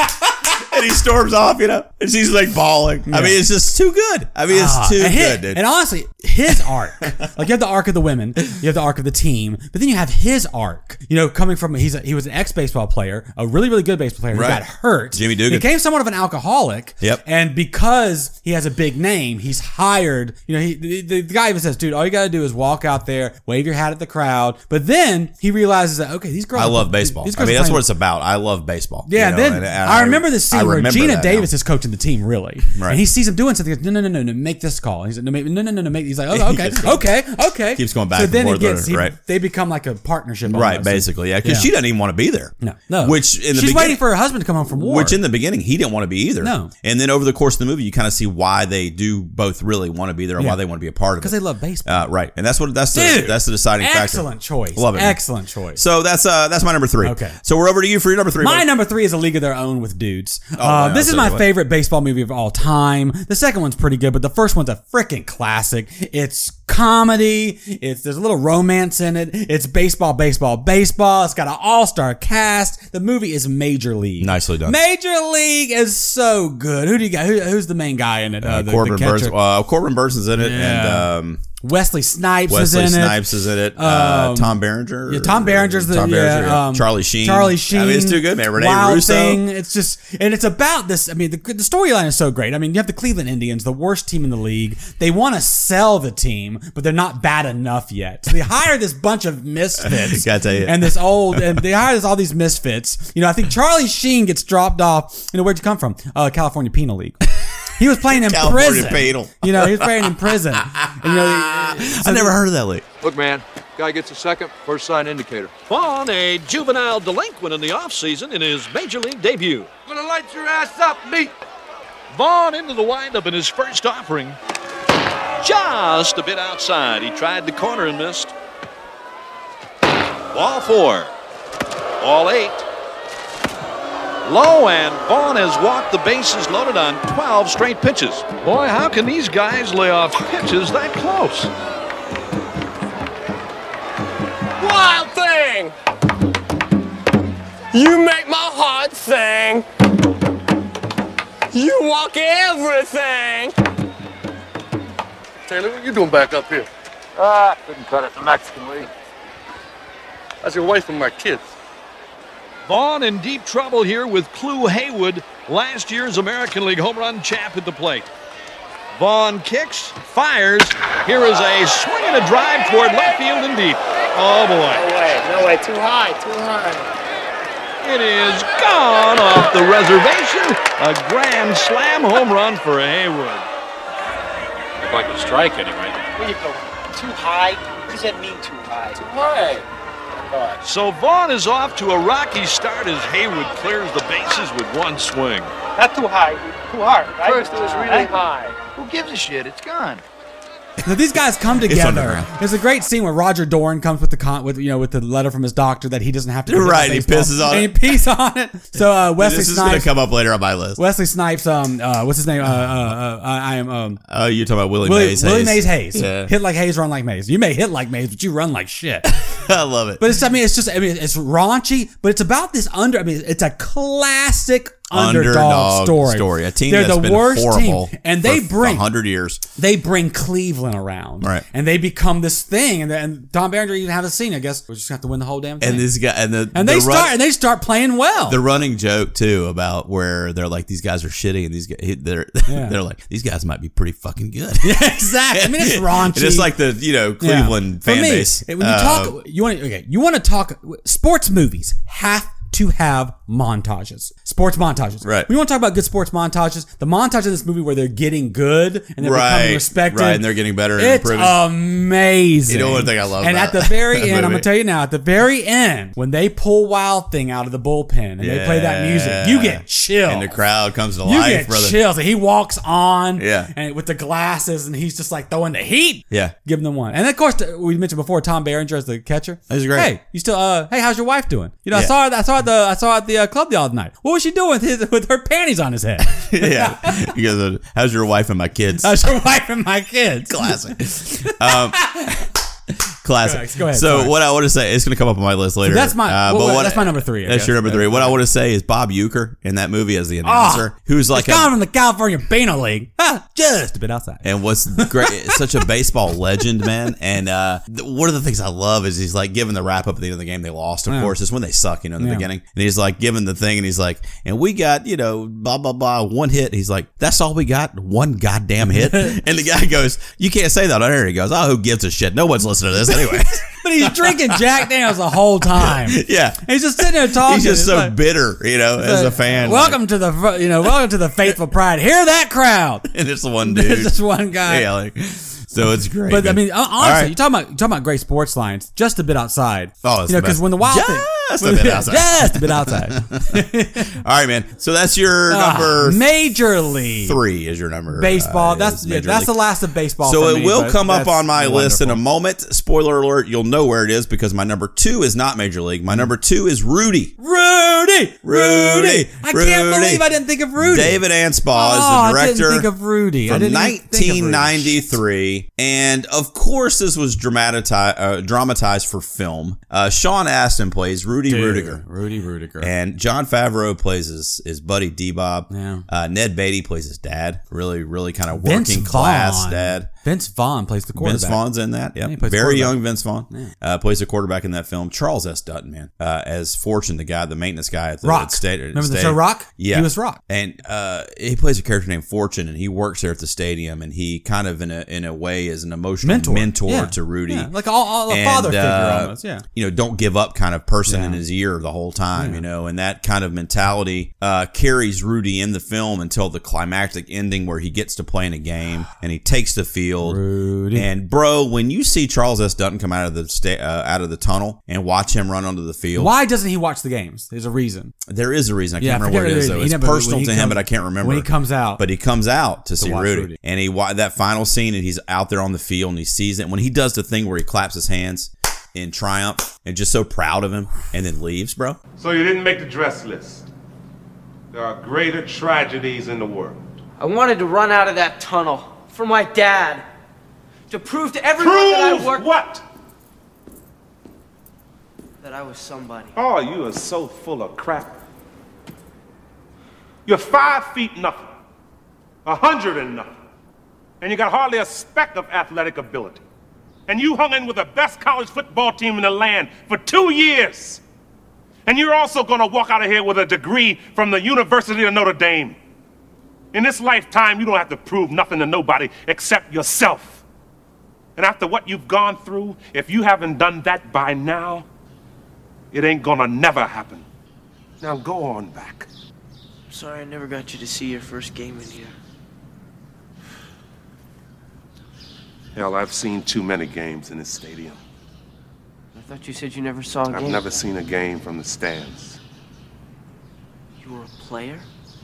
And he storms off, you know, and she's like bawling. I mean, it's just too good. I mean, it's Ah, too and his- good, dude. And honestly, his arc, like you have the arc of the women, you have the arc of the team, but then you have his arc. You know, coming from he's a, he was an ex baseball player, a really really good baseball player who Right. got hurt. Jimmy Dugan. Became somewhat of an alcoholic. Yep. And because he has a big name, he's hired. You know, he the, the guy even says, "Dude, all you got to do is walk out there, wave your hat at the crowd." But then he realizes that okay, these girls. I love baseball. These I girls mean, are that's playing- what it's about. I love baseball. Yeah, you know, then and- and I remember the scene I where remember Gina that Davis now. is coaching the team, really, Right. and he sees him doing something. He goes, no, no, no, no, no, make this call. He's like, no, make- no, no, no, no, make. He's like, oh, okay, Keeps going- okay, okay. keeps going back So and then forth it gets, with her, he- right. they become like a partnership, Right, almost. basically, yeah, because Yeah. she doesn't even want to be there. No, no. Which in the she's beginning, waiting for her husband to come home from war. which in the beginning he didn't want to be either. No. And then over the course of the movie, you kind of see why they do both really want to be there and Yeah. why they want to be a part of it because they love baseball. Uh, right, and that's what that's the Dude, that's the deciding factor. excellent choice. Love it, man. Excellent choice. So that's uh that's my number three. Okay. So we're over to you for your number three. My buddy. number three is A League of Their Own with dudes. uh, wow, this is I'll my tell you what. favorite baseball movie of all time. The second one's pretty good, but the first one's a freaking classic. It's comedy. It's there's a little romance in it. It's baseball, baseball, baseball. It's got an all-star cast. The movie is Major League. Nicely done. Major League is so good. Who do you got? Who, who's the main guy in it? Uh, Uh, the, Corbin the catcher. Burns. Uh, Corbin Burns is in it, Yeah. and um, Wesley Snipes Wesley is in Snipes it. is in it. Uh, Um, Tom Berenger. Yeah, Tom Berenger's the Tom Berenger, yeah, yeah. um, Charlie Sheen. Charlie Sheen. I mean, it's too good, man. Renee Wild Russo. Thing. It's just, and it's about this. I mean, the, the storyline is so great. I mean, you have the Cleveland Indians, the worst team in the league. They want to sell the team, but they're not bad enough yet. So they hire this bunch of misfits. Gotta tell you. And this old, and they hire this all these misfits. You know, I think Charlie Sheen gets dropped off. You know, where'd you come from? Uh, California Penal League. He was playing in California prison. Penal. You know, he was playing in prison. And, you know, I never heard of that league. Look, man, guy gets a second, first sign indicator. Vaughn, a juvenile delinquent in the offseason in his major league debut. Gonna light your ass up, me. Vaughn into the windup in his first offering. Just a bit outside. He tried the corner and missed. Ball four. Ball eight. Low, and Vaughn has walked the bases loaded on twelve straight pitches. Boy, how can these guys lay off pitches that close? Wild Thing! You make my heart sing. You walk everything. Taylor, what you doing back up here? Ah, couldn't cut it in the Mexican League. That's your wife and my kids. Vaughn in deep trouble here with Clu Haywood, last year's American League home run champ at the plate. Vaughn kicks, fires. Here is a swing and a drive toward left field and deep. Oh, boy. No way, no way. Too high, too high. It is gone off the reservation. A grand slam home run for Haywood. Looked like a strike anyway. Where you go? Too high? What does that mean, too high? Too high. So Vaughn is off to a rocky start as Haywood clears the bases with one swing. Not too high, too hard, right? First it was really high. Who gives a shit? It's gone. So these guys come together. There's a great scene where Roger Dorn comes with the con- with you know with the letter from his doctor that he doesn't have to. You're right. He pisses on and it. He pisses on it. So uh, Wesley this is Snipes. going to come up later on my list. Wesley Snipes. Um. Uh. What's his name? Uh. Uh. uh I am. Um. Oh, you're talking about Willie, Willie Mays. Willie Hayes. Mays Hayes. Yeah. Hit like Hayes, run like Mays. You may hit like Mays, but you run like shit. I love it. But it's. I mean, it's just. I mean, it's raunchy, but it's about this under. I mean, it's a classic underdog, underdog story. story. A team They're that's the been worst horrible team, and they for bring a hundred years. They bring Cleveland around, right? And they become this thing. And, and Tom Berenger even had a scene. I guess we're just gonna have to win the whole damn thing. And this guy and the and the they run, start and they start playing well. The running joke too about where they're like these guys are shitty and these guys they're Yeah. they're like these guys might be pretty fucking good. Yeah, exactly. I mean, it's raunchy. And it's like the you know Cleveland Yeah. fan For me, base. When you Uh, talk, you want to okay, you want to talk sports movies have to have montages, sports montages. Right. We want to talk about good sports montages. The montage in this movie where they're getting good and they're Right, becoming respected, right, and they're getting better and it's improving. amazing. You know one thing I love And about at the very that end, I'm movie? gonna tell you now. At the very end, when they pull Wild Thing out of the bullpen and they play that music, you get chills. And the crowd comes to You life, get brother. chills. And he walks on, Yeah. and with the glasses, and he's just like throwing the heat. Yeah. Giving them one. And of course, the- we mentioned before Tom Berenger as the catcher. That was great. Hey, you still? Uh, hey, how's your wife doing? You know, I Yeah. saw her. I saw her at the. I saw her at the uh, club the other night. What was she doing with his, with her panties on his head? Yeah. He goes, uh, how's your wife and my kids? How's your wife and my kids? Classic. Um, classic. Go ahead, So sorry. what I want to say, it's going to come up on my list later. So that's my- Uh, well, but well, what- that's my number three, I That's guess. your number three. What I want to say is Bob Uecker in that movie as the announcer, who's like It's a, gone from the California Bino League. Ah, just a bit outside. and what's great, such a baseball legend, man. And uh, th- one of the things I love is he's like giving the wrap up at the end of the game. They lost, of Yeah. course. It's when they suck, you know, in the Yeah. beginning. And he's like giving the thing, and he's like, and we got, you know, blah blah blah, one hit. He's like, that's all we got, one goddamn hit. And the guy goes, you can't say that on air. He goes, oh, who gives a shit? No one's listening to this anyway. But he's drinking Jack Daniels the whole time. Yeah. He's just sitting there talking. He's just It's so like- bitter, you know, as a fan. Welcome to the, fr- you know, welcome to the faithful pride. Hear that crowd. And it's the one dude. It's just one guy. Yeah, like, so it's great. But I man. mean, hon- All honestly, right. you're talking about you're talking about great sports lines. Just a bit outside. Oh, it's you know, the because best. when the wild thing, Just a bit outside. just a bit outside. All right, man. So that's your Ah, number Major League three. Is your number baseball? uh, that's is yeah, Major that's League. the last of baseball. So for it me, will but come up that's on my list in a wonderful. moment. Spoiler alert: you'll know where it is because my number two is not Major League. My number two is Rudy. Rudy, Rudy, I Rudy. can't believe I didn't think of Rudy. David Anspaugh Oh, is I the director. didn't think of Rudy. I From didn't even think of Rudy. nineteen ninety-three, and of course this was dramatized, uh, dramatized for film. Uh, Sean Astin plays Rudy Dude, Rudiger. Rudy Rudiger. And John Favreau plays his, his buddy D-Bob. Yeah. Uh, Ned Beatty plays his dad. Really, really kind of Vince working class Vaughn. dad. Vince Vaughn plays the quarterback. Vince Vaughn's in that. Yeah, he Yep. plays Very quarterback. young Vince Vaughn. Yeah. Uh, plays the quarterback in that film. Charles S. Dutton, man, uh, as Fortune, the guy, the maintenance guy at the Rock. at state. Remember the stadium. show Rock? Yeah, He was Rock. and uh, he plays a character named Fortune, and he works there at the stadium, and he kind of in a in a way is an emotional Mentor. mentor, Yeah. to Rudy, Yeah, like all, all a And, father figure uh, almost. Yeah. you know, don't give up kind of person Yeah. in his ear the whole time, Yeah. you know, and that kind of mentality uh, carries Rudy in the film until the climactic ending where he gets to play in a game and he takes the field. Rudy. And bro, when you see Charles S. Dutton come out of the sta- uh, out of the tunnel and watch him run onto the field, Why doesn't he watch the games? There's a reason. there is a reason. I can't Yeah, I remember what forget it what is it though. is. It's He never- personal when to he him, comes- but I can't remember. when he comes out. But he comes out to, see watch Rudy. Rudy. And he wa- that final scene, and he's out there on the field, and he sees it. When he does the thing where he claps his hands in triumph and just so proud of him, and then leaves, bro. So you didn't make the dress list. There are greater tragedies in the world. I wanted to run out of that tunnel for my dad. To prove to everyone that I Prove worked... what? That I was somebody. Oh, you are so full of crap. You're five feet nothing, a hundred and nothing, and you got hardly a speck of athletic ability. And you hung in with the best college football team in the land for two years. And you're also gonna walk out of here with a degree from the University of Notre Dame. In this lifetime, you don't have to prove nothing to nobody except yourself. And after what you've gone through, if you haven't done that by now, it ain't gonna never happen. Now go on back. Sorry I never got you to see your first game in here. Hell, I've seen too many games in this stadium. I thought you said you never saw a game. I've never seen a game from the stands. You were a player?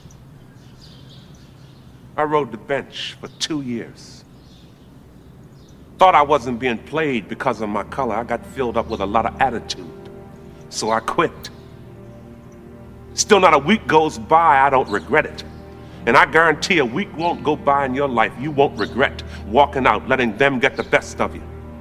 I rode the bench for two years. Thought I wasn't being played because of my color. I got filled up with a lot of attitude. So I quit. Still not a week goes by, I don't regret it. And I guarantee a week won't go by in your life you won't regret walking out, letting them get the best of you.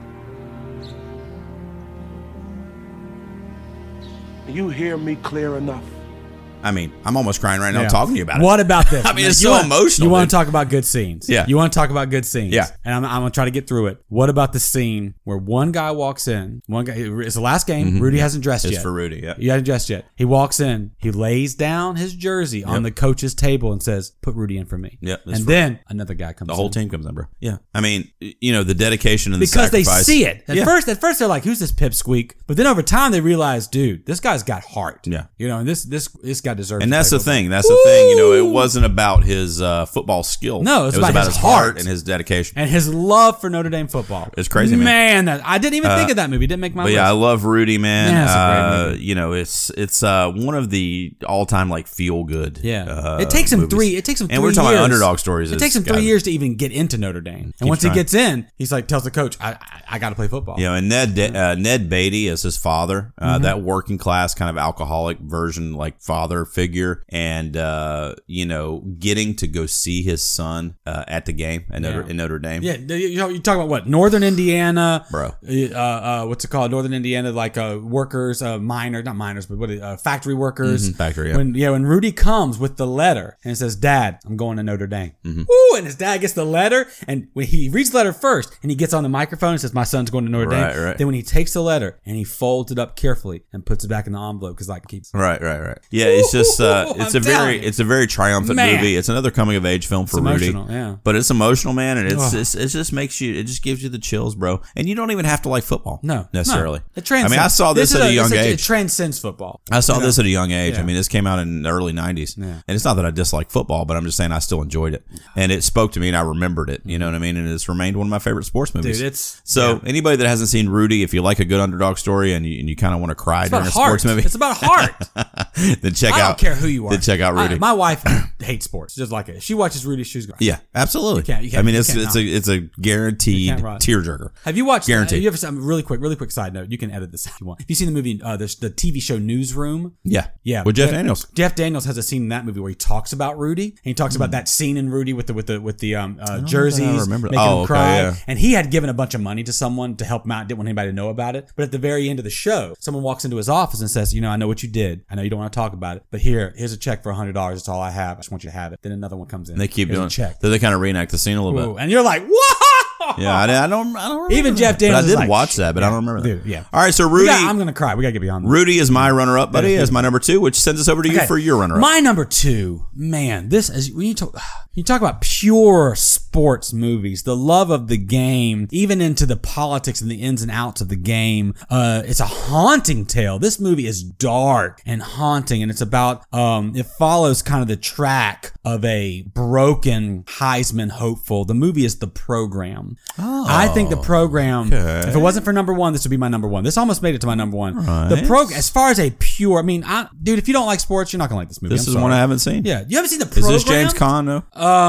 You hear me clear enough? I mean, I'm almost crying right now Yeah. talking to you about it. What about this? I mean, it's You so want- emotional. You want dude. to talk about good scenes? Yeah. You want to talk about good scenes? Yeah. And I'm, I'm gonna try to get through it. What about the scene where one guy walks in? One guy. It's the last game. Mhm. Rudy Yeah. hasn't dressed It's yet. for Rudy, yeah. He hasn't dressed yet. He walks in. He lays down his jersey on Yep. the coach's table and says, "Put Rudy in for me." Yep, that's And for- then another guy comes. The whole in. team comes in, bro. Yeah. I mean, you know, the dedication and the Because they sacrifice. see it. At Yeah. first, at first they're like, "Who's this pipsqueak?" But then over time they realize, dude, this guy's got heart. Yeah. You know, and this this this guy deserves. And to that's play the football. thing. That's the thing. You know, it wasn't about his uh, football skill. No, it's it was about about his his heart heart. and his dedication. And his love for Notre Dame football. It's crazy, man. Man, that, I didn't even Uh, think of that movie. It didn't make my But list. yeah, I love Rudy, man. Yeah, it's a great uh, movie. you know, it's it's uh, one of the all time like feel good. Yeah, uh, it takes him movies. three. It takes him. And three we're talking years. about underdog stories. It It's takes him three gotta- years to even get into Notre Dame. And once trying. he gets in, he's like tells the coach, "I I, I got to play football." You know, and Ned uh, Ned Beatty is his father, uh, Mhm. that working class kind of alcoholic version, like father figure, and uh, you know, getting to go see his son uh, at the game at Notre, Yeah. in Notre Dame. Yeah, you know, you talk about what Northern Indiana, Bro. Uh, uh, what's it called? Northern Indiana, like uh, workers, uh, miners, not miners, but what? Uh, factory workers. Mhm, factory, yeah. When yeah, when Rudy comes with the letter and says, "Dad, I'm going to Notre Dame." Mhm. Woo! And his dad gets the letter, and when he reads the letter first, and he gets on the microphone and says, "My son's going to Notre Right, Dame." right. Then when he takes the letter and he folds it up carefully and puts it back in the envelope because like keeps. Right, right, right. Yeah, it's just uh, it's I'm a very telling you. it's a very triumphant Man. movie. It's another coming of age film for It's Rudy. emotional, yeah. But it's emotional, man, and it's, Ugh. it's it just makes you it just gives you the chills, bro. And you don't even have to like football, No, necessarily. No. It transcends. I mean, I saw this, is at a young it's age. It transcends football. I saw You know? this at a young age. Yeah. I mean, this came out in the early nineties. Yeah. And it's not that I dislike football, but I'm just saying I still enjoyed it. And it spoke to me and I remembered it. You know what I mean? And it's remained one of my favorite sports movies. Dude, it's- so yeah. anybody that hasn't seen Rudy, if you like a good underdog story and you, and you kind of want to cry It's during about a sports heart. movie, It's about heart. then check I out. don't care who you are. Then check out Rudy. I- my wife hates sports, just like it. She watches Rudy. She's going. yeah, absolutely. You can't- you can't- I mean, you it's can't it's not. a it's a guaranteed You can't run. tearjerker. Have you watched? Guaranteed. Have you ever? seen- Really quick, really quick side note. You can edit this if you want. Have you seen the movie? Uh, there's the T V show Newsroom. Yeah, Yeah, with Jeff Daniels. Jeff Daniels has a scene in that movie where he talks about Rudy, and he talks about that scene in Rudy with the with the with the um, uh, know that I jerseys, remember that. making Oh, him okay, cry. yeah. And he had given a bunch of money to someone to help him out. Didn't want anybody to know about it. But at the very end of the show, someone walks into his office and says, "You know, I know what you did. I know you don't want to talk about it, but here, here's a check for a hundred dollars. That's all I have. I just want you to have it." Then another one comes in. And they keep Here's doing. a check. Then they kind of reenact the scene a little Whoa. bit. And you're like, "What?" Yeah, I, I don't. I don't. Remember Even that. Jeff Daniels But I is did like, watch that, but I don't remember that. Dude, yeah. All right, so We Rudy. got- I'm gonna cry. We gotta get beyond that. Rudy is my runner-up, buddy. Yeah. As my number two, which sends us over to you Okay. for your runner-up. My number two, man, this is when you talk, you talk about pure sports movies, the love of the game, even into the politics and the ins and outs of the game. Uh, it's a haunting tale. This movie is dark and haunting, and it's about um, it follows kind of the track of a broken Heisman hopeful. The movie is The Program. Oh, I think The Program. okay. If it wasn't for number one, this would be my number one. This almost made it to my number one. Right. The program, as far as a pure, I mean, I, dude, if you don't like sports, you're not gonna like this movie. This I'm is sorry. one I haven't seen. Yeah, you haven't seen The Is Program? this James Caan? No.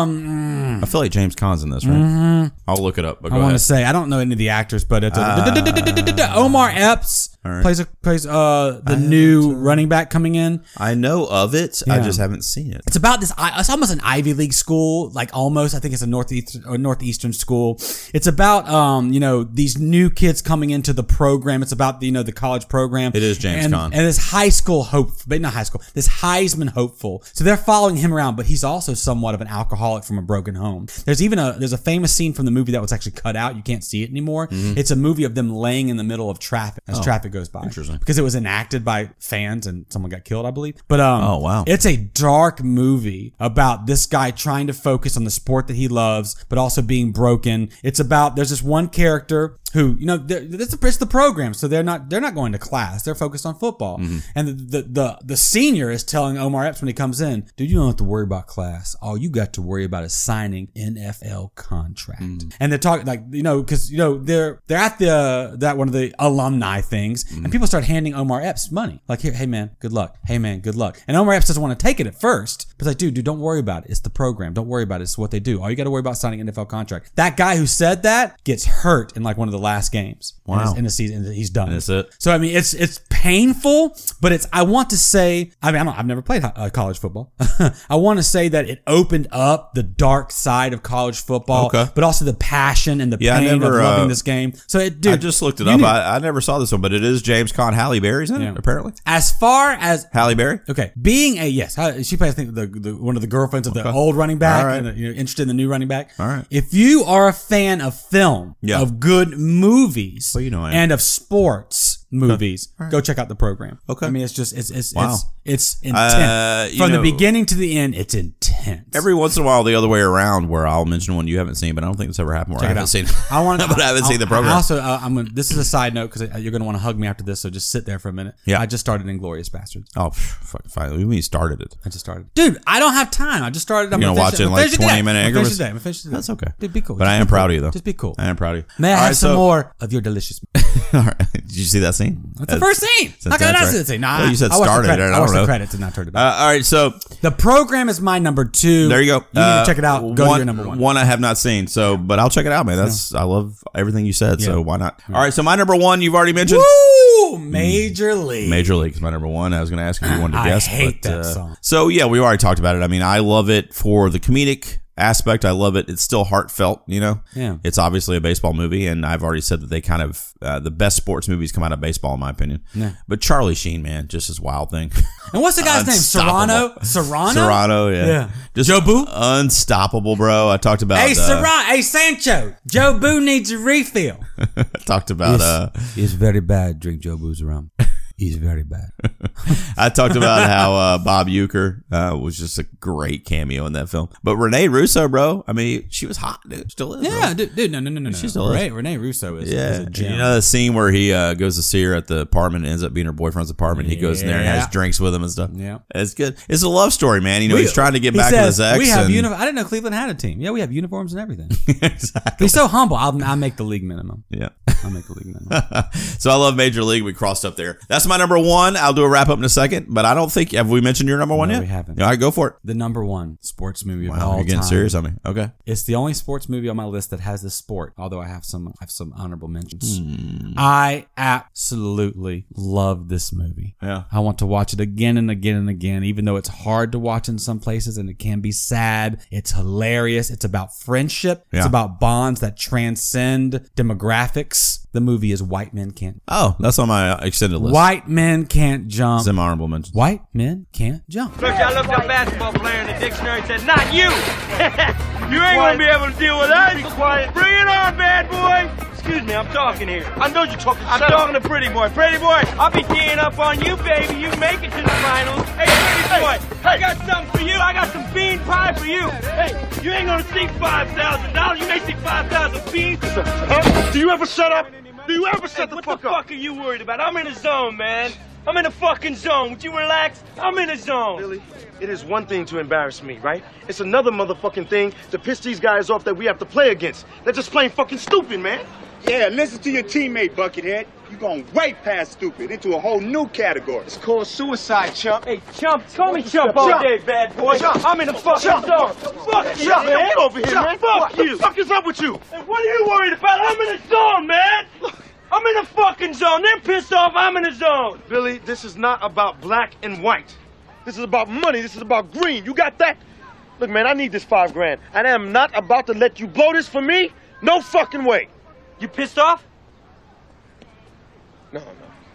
Um, I feel like James Caan's in this, right? Mhm. I'll look it up. But I go want to ahead. say I don't know any of the actors, but it's a, Ah. Omar Epps All right. plays a, plays uh the I new haven't, uh, running back coming in. I know of it. I Yeah. just haven't seen it. It's about this. It's almost an Ivy League school, like almost. I think it's a northeast or northeastern school. It's about um, you know, these new kids coming into the program. It's about the, you know, the college program. It is James and, Caan. and this high school hope, but not high school. This Heisman hopeful. So they're following him around, but he's also somewhat of an alcoholic from a broken home. There's even a there's a famous scene from the movie that was actually cut out. You can't see it anymore. Mhm. It's a movie of them laying in the middle of traffic as Oh. traffic goes by. Interesting. Because it was enacted by fans and someone got killed, I believe. But um, oh wow, it's a dark movie about this guy trying to focus on the sport that he loves, but also being broken. It's about there's this one character who, you know, it's the, it's the program, so they're not they're not going to class. They're focused on football. Mm-hmm. And the, the the the senior is telling Omar Epps when he comes in, dude, you don't have to worry about class. All you got to worry about is signing N F L contract. Mm-hmm. And they're talking like, you know, because you know they're they're at the that one of the alumni things, mm-hmm. and people start handing Omar Epps money. Like, here, hey man, good luck. Hey man, good luck. And Omar Epps doesn't want to take it at first, but it's like, dude, dude, don't worry about it. It's the program. Don't worry about it. It's what they do. All you got to worry about is signing an N F L contract. That guy who said that gets hurt in like one of the last games. Wow. In, his, in the season, and he's done. That's it. So I mean, it's it's painful, but it's. I want to say, I mean, I don't, I've never played uh, college football. I want to say that it opened up the dark side of college football, okay. but also the passion and the yeah, pain never, of loving uh, this game. So it, dude, I just looked it up. need, I, I never saw this one, but it is James Conn Halle Berry's in yeah. it, apparently. As far as Halle Berry, okay, being a yes, she plays I think the, the one of the girlfriends of okay. the old running back, right. and you're interested in the new running back. All right. If you are a fan of film, yeah. of good movies, well, you know, and of sports movies, right. go check out the program. Okay. I mean, it's just it's it's wow. it's it's intense uh, from know, the beginning to the end. It's intense. Every once in a while, the other way around, where I'll mention one you haven't seen, but I don't think it's ever happened. Where check I haven't out. seen. I want, but I haven't I, seen the program. I also, uh, I'm gonna, this is a side note because you're going to want to hug me after this, so just sit there for a minute. Yeah. I just started Inglourious Bastards. Oh, fuck, fine. What do you mean you started it? I just started, dude. I don't have time. I just started. I'm You're gonna watch it in like twenty minute increments. I'm finish today. That's okay. Dude, be cool. But just I am proud cool. of you, though. Just be cool. I am proud of you. May I All have right, some so, more of your delicious? All right. Did you see that scene? That's the first scene. How can I not see the scene? Nah, well, you said I started. I, I I don't know. the credits and not turned it uh, All right. So the program is my number two. There you go. You uh, need to check it out. Go one, to your number one. One I have not seen. So, but I'll check it out, man. That's yeah. I love everything you said. Yeah. So why not? Yeah. All right. So my number one, you've already mentioned. Woo! Major League. Major League is my number one. I was going to ask if you wanted to I guess. hate but, that uh, song. So yeah, we already talked about it. I mean, I love it for the comedic aspect. I love it. It's still heartfelt, you know? Yeah. It's obviously a baseball movie, and I've already said that they kind of, uh, the best sports movies come out of baseball, in my opinion. Yeah. But Charlie Sheen, man, just his wild thing. And what's the guy's name? Serrano? Serrano? Serrano, yeah. Yeah. Just Joe Boo? Unstoppable, bro. I talked about... Hey, uh, Serrano. Hey, Sancho. Joe Boo needs a refill. I talked about... It's, uh, it's very bad, drink Joe Boo's rum. He's very bad. I talked about how uh, Bob Uecker uh, was just a great cameo in that film. But Renee Russo, bro, I mean, she was hot, dude. Still is. Yeah, dude, dude, no, no, no, no. She no. still Renee, is. Renee Russo is, yeah. is a gem. You know the scene where he uh, goes to see her at the apartment, ends up being her boyfriend's apartment. He goes in there and has Yeah. drinks with him and stuff. Yeah. It's good. It's a love story, man. You know, We- he's trying to get he back says, with his ex. We have and- uni- I didn't know Cleveland had a team. Yeah, we have uniforms and everything. Exactly. He's so humble. I'll, I'll make the league minimum. Yeah. I'll make the league minimum. So I love Major League. We crossed up there. That's my number one. I'll do a wrap up in a second, but I don't think, have we mentioned your number one No, yet? we haven't. All right, go for it. The number one sports movie of Wow, all you're getting time. serious on me. Okay. It's the only sports movie on my list that has this sport, although I have some I have some honorable mentions. Hmm. I absolutely love this movie. Yeah. I want to watch it again and again and again, even though it's hard to watch in some places and it can be sad. It's hilarious. It's about friendship. Yeah. It's about bonds that transcend demographics. The movie is White Men Can't. Oh, that's on my extended list. White Men Can't Jump. It's in my honorable mentions. White Men Can't Jump. Look, I looked up basketball player in the dictionary and said, not you! You ain't gonna be able to deal with us! Be quiet. Bring it on, bad boy! Excuse me, I'm talking here. I know you're talking. I'm talking to Pretty Boy. Pretty Boy, I'll be teeing up on you, baby. You make it to the finals. Hey, Pretty Boy, I got something for you. I got some bean pie for you. Hey, you ain't gonna see five thousand dollars. You may see five thousand beans. Huh? Do you ever shut up? Do you ever shut the fuck up? What the fuck are you worried about? I'm in the zone, man. I'm in the fucking zone. Would you relax? I'm in the zone. Billy, it is one thing to embarrass me, right? It's another motherfucking thing to piss these guys off that we have to play against. They're just plain fucking stupid, man. Yeah, listen to your teammate, Buckethead. You're going way past stupid into a whole new category. It's called suicide, chump. Hey, chump, call me chump all day, bad boy. Chump. I'm in the fucking Chump. zone. Fuck you, Chump. man. Get over here, Chump. man. Fuck What you. the fuck is up with you? Hey, what are you worried about? I'm in the zone, man. I'm in the fucking zone. They're pissed off. I'm in the zone. Billy, this is not about black and white. This is about money. This is about green. You got that? Look, man, I need this five grand. And I am not about to let you blow this for me. No fucking way. You pissed off? No, no.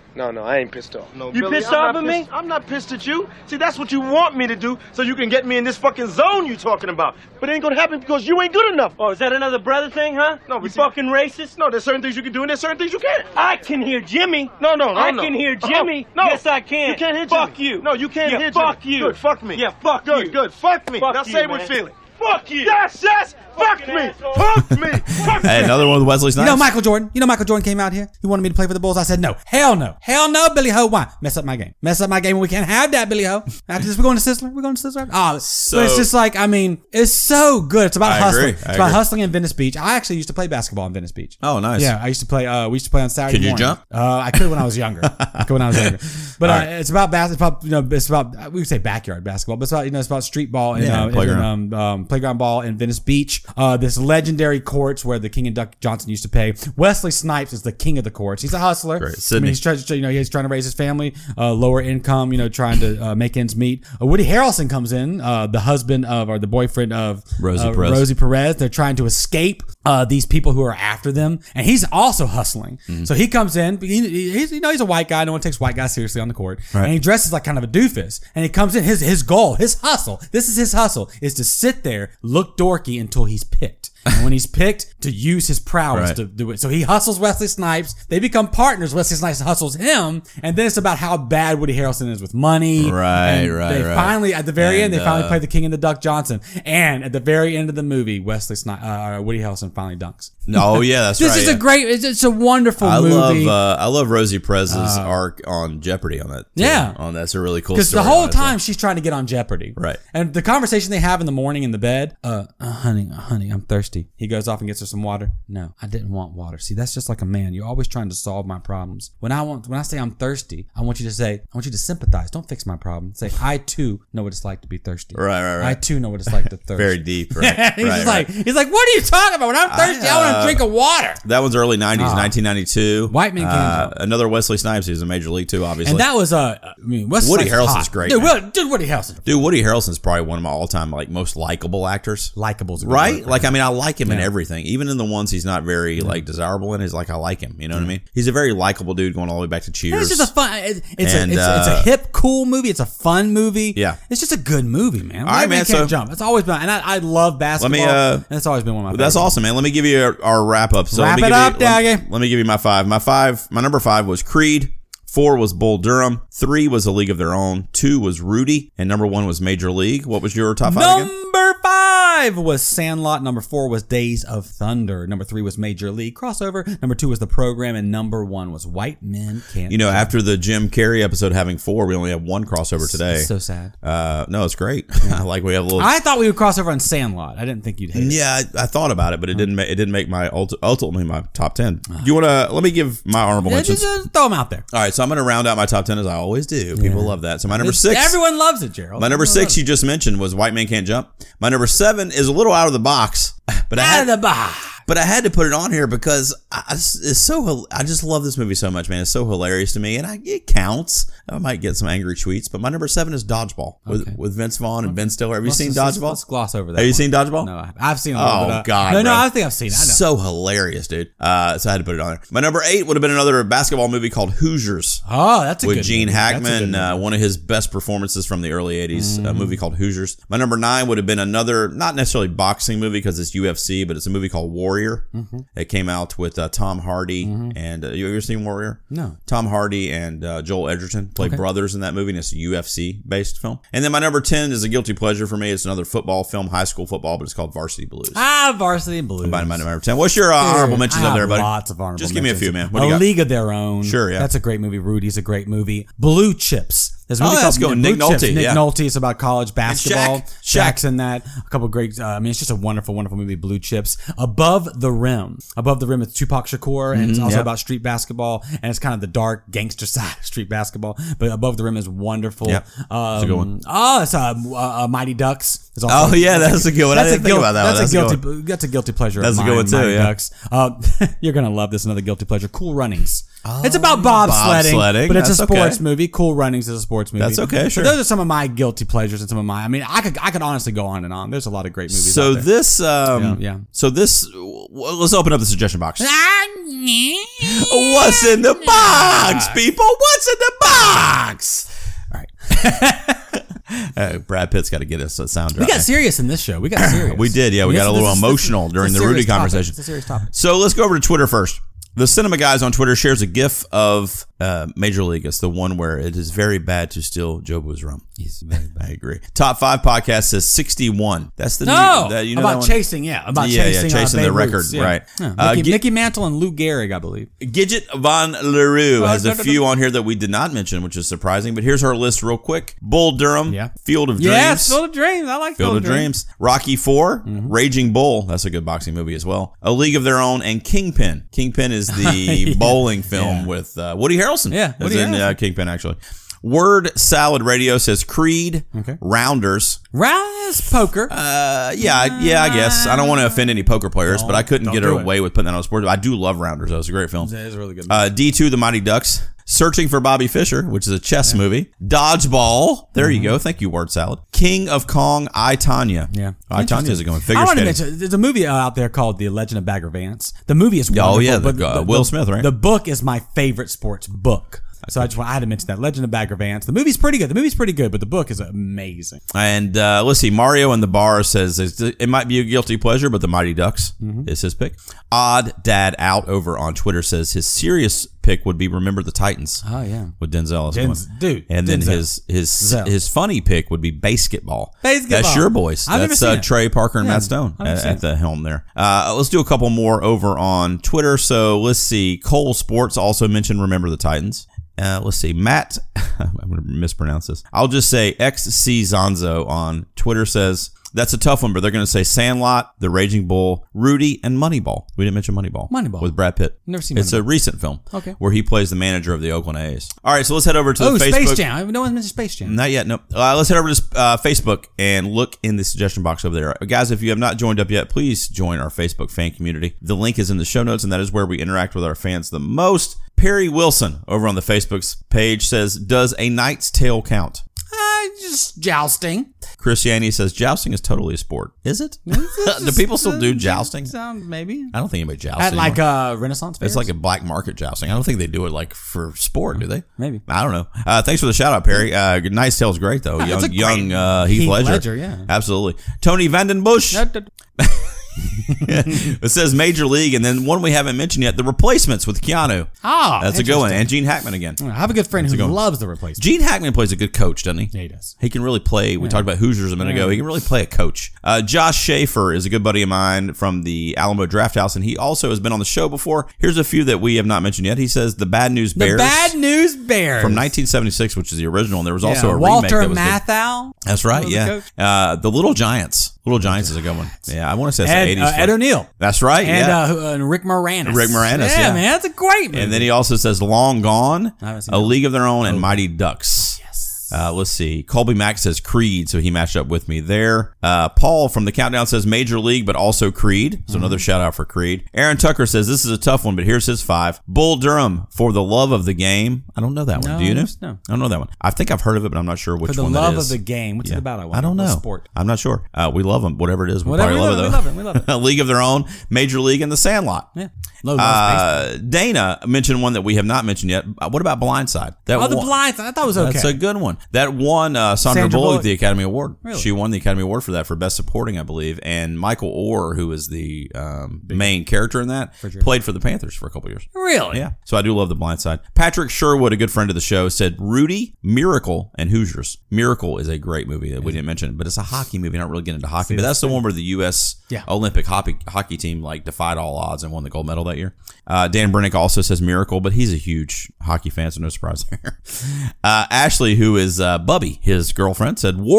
No, no, I ain't pissed off. No, You Billy, pissed I'm off not at me? pissed- I'm not pissed at you. See, that's what you want me to do so you can get me in this fucking zone you talking about. But it ain't gonna happen because you ain't good enough. Oh, is that another brother thing, huh? No, you but see- fucking racist? No, there's certain things you can do and there's certain things you can't. I can hear Jimmy. No, no, no, I no. can hear Oh, Jimmy. no. Yes, I can. You can't hear Jimmy. Fuck you. No, you can't yeah, hear fuck Jimmy. you. Good, fuck me. Yeah, fuck good, you. Good, fuck me. Fuck now you, say it man. with feeling. Fuck you. Yes, yes, fuck Fucking me. asshole. Fuck me. Fuck Hey, me. another one with Wesley You Snipes. know Michael Jordan? You know Michael Jordan came out here? He wanted me to play for the Bulls. I said no. Hell no. Hell no, Billy Ho. Why? Mess up my game. Mess up my game and we can't have that, Billy Ho. After this, we're going to Sizzler. We're going to Sizzler. Oh, So- but it's just like, I mean, it's so good. It's about I hustling. agree. It's I about agree. hustling in Venice Beach. I actually used to play basketball in Venice Beach. Oh, nice. Yeah, I used to play, uh, we used to play on Saturday Could you morning. jump? Uh, I could when I was younger. I could when I was younger. But uh, All right. it's about basketball, you know, it's about, we would say backyard basketball, but it's about, you know, it's about street ball and, Yeah, uh, playground. and, um, um, playground ball in Venice Beach. Uh, this legendary courts where the King and Duck Johnson used to play. Wesley Snipes is the king of the courts. He's a hustler. Great. I mean, Sydney. he's trying to, you know, he's trying to raise his family, uh, lower income, you know, trying to uh, make ends meet. Uh, Woody Harrelson comes in, uh, the husband of, or the boyfriend of Rosie uh, Perez. Rosie Perez. They're trying to escape uh, these people who are after them, and he's also hustling. Mm-hmm. So he comes in. He, he's, you know, he's a white guy. No one takes white guys seriously on the court, Right. and he dresses like kind of a doofus. And he comes in. His his goal, his hustle. This is his hustle: is to sit there, look dorky until he's picked. And when he's picked, to use his prowess Right. to do it. So he hustles Wesley Snipes. They become partners. Wesley Snipes hustles him. And then it's about how bad Woody Harrelson is with money. Right, and right, They right. finally, at the very And, end, they finally uh, play the King and the Duck Johnson. And at the very end of the movie, Wesley Snipes, uh, Woody Harrelson finally dunks. Oh yeah, that's this right. is yeah. a great, it's, it's a wonderful I movie. love uh, I love Rosie Perez's arc on Jeopardy on that. too. Yeah. on that's a really cool. Because the story whole on it as well. time she's trying to get on Jeopardy. Right. And the conversation they have in the morning in the bed, uh, uh honey, uh, honey, I'm thirsty. He goes off and gets her some water. No, I didn't want water. See, that's just like a man. You're always trying to solve my problems. When I want, when I say I'm thirsty, I want you to say, I want you to sympathize. Don't fix my problem. Say, I too know what it's like to be thirsty. Right, right, right. I too know what it's like to thirst. Very deep. Right. he's right, just right. like, he's like, what are you talking about? When I'm thirsty, I, I, want uh, to drink a water. That one's early nineties, Ah. nineteen ninety-two. White Man Can't uh, Jump. Another Wesley Snipes. He was in Major League too, obviously. And that was, uh, I mean, Wesley Woody Snipes is Harrelson's hot. great, Dude, man. Will- dude, Woody Harrelson. Dude, Woody Harrelson's probably one of my all-time like most likable actors. Likeable's a good Right? word. Like, I mean, I like him in Yeah. everything, even in the ones he's not very like desirable in. Is like I like him. You know what I mean? He's a very likable dude, going all the way back to And Cheers. It's just a fun. It's, it's, And, a, it's, it's a uh, hip, cool movie. It's a fun movie. Yeah. it's just a good movie, man. All right, White man, Can't so- Jump. It's always been, and I, I love basketball. Let me, uh, and it's always been one of my. That's favorites. awesome, man. Let me give you our, our wrap up. So Wrap let me it give up, you, let, Daggy. let me give you my five. My five. My number five was Creed. Four was Bull Durham. Three was A League of Their Own. Two was Rudy. And number one was Major League. What was your top five again? Number five was Sandlot. Number four was Days of Thunder. Number three was Major League Crossover. Number two was The Program, and number one was White Men Can't. You know, Jump. after the Jim Carrey episode having four, we only have one crossover today. It's so sad. Uh, no, it's great. I like we have a little. I thought we would cross over on Sandlot. I didn't think you'd hate it. Yeah, I, I thought about it, but it didn't. Ma- it didn't make my ulti- ultimately my top ten. Do you want to? Let me give my honorable Yeah, mentions. just, just throw them out there. All right, so I'm going to round out my top ten as I always do. People love that. So my number It's- six. Everyone loves it, Gerald. My number Everyone six loves you just mentioned was White Man Can't Jump. My number seven is a little out of the box, but I it. had Out of the box. but I had to put it on here because I, it's so hil- I just love this movie so much, man. It's so hilarious to me, and I, it counts. I might get some angry tweets, but my number seven is Dodgeball with, Okay. with Vince Vaughn and Ben Stiller. Have you Let's seen just- let's- Dodgeball? Let's gloss over that. Have you one. seen Dodgeball? No, I haven't. I've seen a little Oh bit of God! No, no, bro. I think I've seen it. I know. So hilarious, dude. Uh, so I had to put it on there. My number eight would have been another basketball movie called Hoosiers. Oh, that's a with good Gene movie. That's a Hackman, good movie. uh, one of his best performances from the early eighties, Mm. a movie called Hoosiers. My number nine would have been another, not necessarily boxing movie because it's U F C, but it's a movie called Warrior. Mm-hmm. It came out with uh, Tom Hardy and uh, you ever seen Warrior? No. Tom Hardy and uh, Joel Edgerton play Okay. brothers in that movie, and it's a U F C based film. And then my number ten is a guilty pleasure for me. It's another football film, high school football, but it's called Varsity Blues. Ah, Varsity Blues. My, my number ten. What's your uh, Dude, honorable mentions I up there, have buddy? Lots of honorable Just give me a mentions. few, man. What do you A got? League of Their Own. Sure, yeah. That's a great movie. Rudy's a great movie. Blue Chips. There's a movie Oh, called that's good. Blue Nick Chips. Nolte, Nick yeah. Nolte. It's about college basketball. Shaq. Shaq's in that. A couple of great. Uh, I mean, it's just a wonderful, wonderful movie. Blue Chips. Above the Rim. Above the Rim. It's Tupac Shakur, and it's Mhm, also yep. about street basketball, and it's kind of the dark gangster side of street basketball. But Above the Rim is wonderful. Yep. Um, It's a good one. Oh, it's uh, uh, uh, Mighty Ducks. It's also- Oh, yeah, that's a good one. I That's a didn't think guil- about that one. That's, That's a a good guilty. That's a guilty pleasure. That's of a good mine, one, too, Mighty yeah. Ducks. Uh, you're gonna love this. Another guilty pleasure. Cool Runnings. Oh, it's about bobsledding, bobsledding. but it's That's a sports okay. movie. Cool Runnings is a sports movie. That's okay, sure. But those are some of my guilty pleasures and some of my. I mean, I could I could honestly go on and on. There's a lot of great movies. So out there. this, um, yeah, yeah. So this, w- let's open up the suggestion box. What's in the box, people? What's in the box? All right. uh, Brad Pitt's got to get us a sound drop. We got serious in this show. We got serious. We did, yeah. We Yes, got a little this is- emotional this is- during it's the a Rudy serious topic. conversation. It's a serious topic. So let's go over to Twitter first. The Cinema Guys on Twitter shares a GIF of uh, Major League. It's the one where it is very bad to steal Jobu's rum. He's very bad. I agree. Top five podcast says sixty-one. That's the No, new, that, you know about that one? chasing, yeah, about yeah, chasing, yeah, chasing uh, the Babe record, Ruth's, yeah. right? Yeah. Uh, Mickey, Gi- Mickey Mantle and Lou Gehrig, I believe. Gidget Von LaRue Oh, has no, a no, no, few no. on here that we did not mention, which is surprising. But here's her list real quick: Bull Durham, Yeah. Field of Dreams, Yes, Field of Dreams. I like Field of Dreams, Rocky Four, Mm-hmm. Raging Bull. That's a good boxing movie as well. A League of Their Own, and Kingpin. Kingpin is the Yeah. bowling film Yeah. with uh, Woody Harrelson. Yeah, is Woody in uh, Harrelson. Kingpin actually. Word Salad Radio says Creed, Okay. Rounders. Rouse poker. Uh, yeah, I- yeah, I guess. I don't want to offend any poker players, but I couldn't don't get do away with putting that on sports. I do love Rounders. That was a great film. It is a really good. Uh, D two, The Mighty Ducks. Searching for Bobby Fischer, which is a chess movie. Dodgeball. There you go. Thank you, Word Salad. King of Kong, I, Tonya. Yeah. I, Tonya is a good one. I Figure want to skating. mention there's a movie out there called The Legend of Bagger Vance. The movie is wonderful. Oh, yeah, the- but uh, Will Smith, right? The book is my favorite sports book. So I just want, I had to mention that Legend of Bagger Vance. The movie's pretty good. The movie's pretty good, but the book is amazing. And uh, let's see. Mario in the Bar says it might be a guilty pleasure, but The Mighty Ducks Mm-hmm. is his pick. Odd Dad Out over on Twitter says his serious pick would be Remember the Titans. Oh yeah, with Denzel. Is Denz- going. dude, And then Denzel. his his Denzel. his funny pick would be Basketball. Basketball. That's your boys. I've never That's seen uh, it. Trey Parker and Yeah, Matt Stone I've never at, seen at the helm there. Uh, let's do a couple more over on Twitter. So let's see. Cole Sports also mentioned Remember the Titans. Uh, let's see. Matt, I'm going to mispronounce this. I'll just say X C Zonzo on Twitter says, that's a tough one, but they're going to say Sandlot, The Raging Bull, Rudy, and Moneyball. We didn't mention Moneyball. Moneyball. With Brad Pitt. Never seen It's a Moneyball. recent film. Okay. Where he plays the manager of the Oakland A's. All right, so let's head over to Oh, the Facebook. Space Jam. No one mentioned Space Jam. Not yet, no. Uh, let's head over to uh, Facebook and look in the suggestion box over there. Guys, if you have not joined up yet, please join our Facebook fan community. The link is in the show notes, and that is where we interact with our fans the most. Perry Wilson over on the Facebook's page says, does A Knight's Tale count? Uh, just jousting. Christianity says, jousting is totally a sport. Is it? Do people still do jousting? Sound maybe. I don't think anybody jousts At like anymore. uh, Renaissance fairs? It's like a black market jousting. I don't think they do it like for sport, do they? Maybe. I don't know. Uh, thanks for the shout out, Perry. Uh, Knight's Tale is great, though. Yeah, young it's a young great- uh, Heath, Heath Ledger. Ledger, yeah. Absolutely. Tony Vandenbush. It says Major League, and then one we haven't mentioned yet, The Replacements with Keanu. Ah, That's a good one. interesting. And Gene Hackman again. I have a good friend That's a who good one. loves The Replacement. Gene Hackman plays a good coach, doesn't he? Yeah, he does. He can really play. We Yeah. talked about Hoosiers a minute Yeah. ago. He can really play a coach. Uh, Josh Schaefer is a good buddy of mine from the Alamo Draft House, and he also has been on the show before. Here's a few that we have not mentioned yet. He says The Bad News The Bears. Bad News Bears. From nineteen seventy-six, which is the original. And there was also Yeah, a remake Walter that was good. Matthau. That's right, was the yeah. coach. Uh, the Little Giants. Little Giants is a good one. Yeah, I want to say it's Ed, the eighties. uh, Ed flick. O'Neill. That's right, And, yeah. uh, who- uh, Rick Moranis. Rick Moranis, yeah. yeah. man. That's a great movie. And then he also says Long Gone, I haven't seen A that. League of Their Own, and Mighty Ducks. Uh, let's see. Colby Mack says Creed, so he matched up with me there. Uh, Paul from the Countdown says Major League, but also Creed. So Mm-hmm. another shout out for Creed. Aaron Tucker says this is a tough one, but here's his five. Bull Durham, For the Love of the Game. I don't know that one. No, Do you know? no. I don't know that one. I think I've heard of it, but I'm not sure which For the one love that is. of the game. What's Yeah. it about? I, wonder. I don't know. What sport. I'm not sure. Uh, we love them. Whatever it is, we Whatever, probably we love, love it it, though. we love it, we love it. A League of Their Own, Major League, and the Sandlot. Yeah. Low loves Uh, Dana mentioned one that we have not mentioned yet. Uh, What about Blindside? That Oh, The one- Blind Side. I thought it was okay. That's a good one. That won uh, Sandra, Sandra Bullock Bullock. the Academy Award. Really? She won the Academy Award for that for Best Supporting, I believe. And Michael Orr, who is the um, main character in that, For sure. played for the Panthers for a couple years. Really? Yeah. So I do love The Blind Side. Patrick Sherwood, a good friend of the show, said Rudy, Miracle, and Hoosiers. Miracle is a great movie that we didn't mention, but it's a hockey movie. Not really getting into hockey, See, but that's that's the one where the U S Yeah. Olympic hockey, hockey team like defied all odds and won the gold medal that year. Uh, Dan Brennick also says Miracle, but he's a huge hockey fan, so no surprise there. Uh, Ashley, who is uh, Bubby, his girlfriend, said Warrior.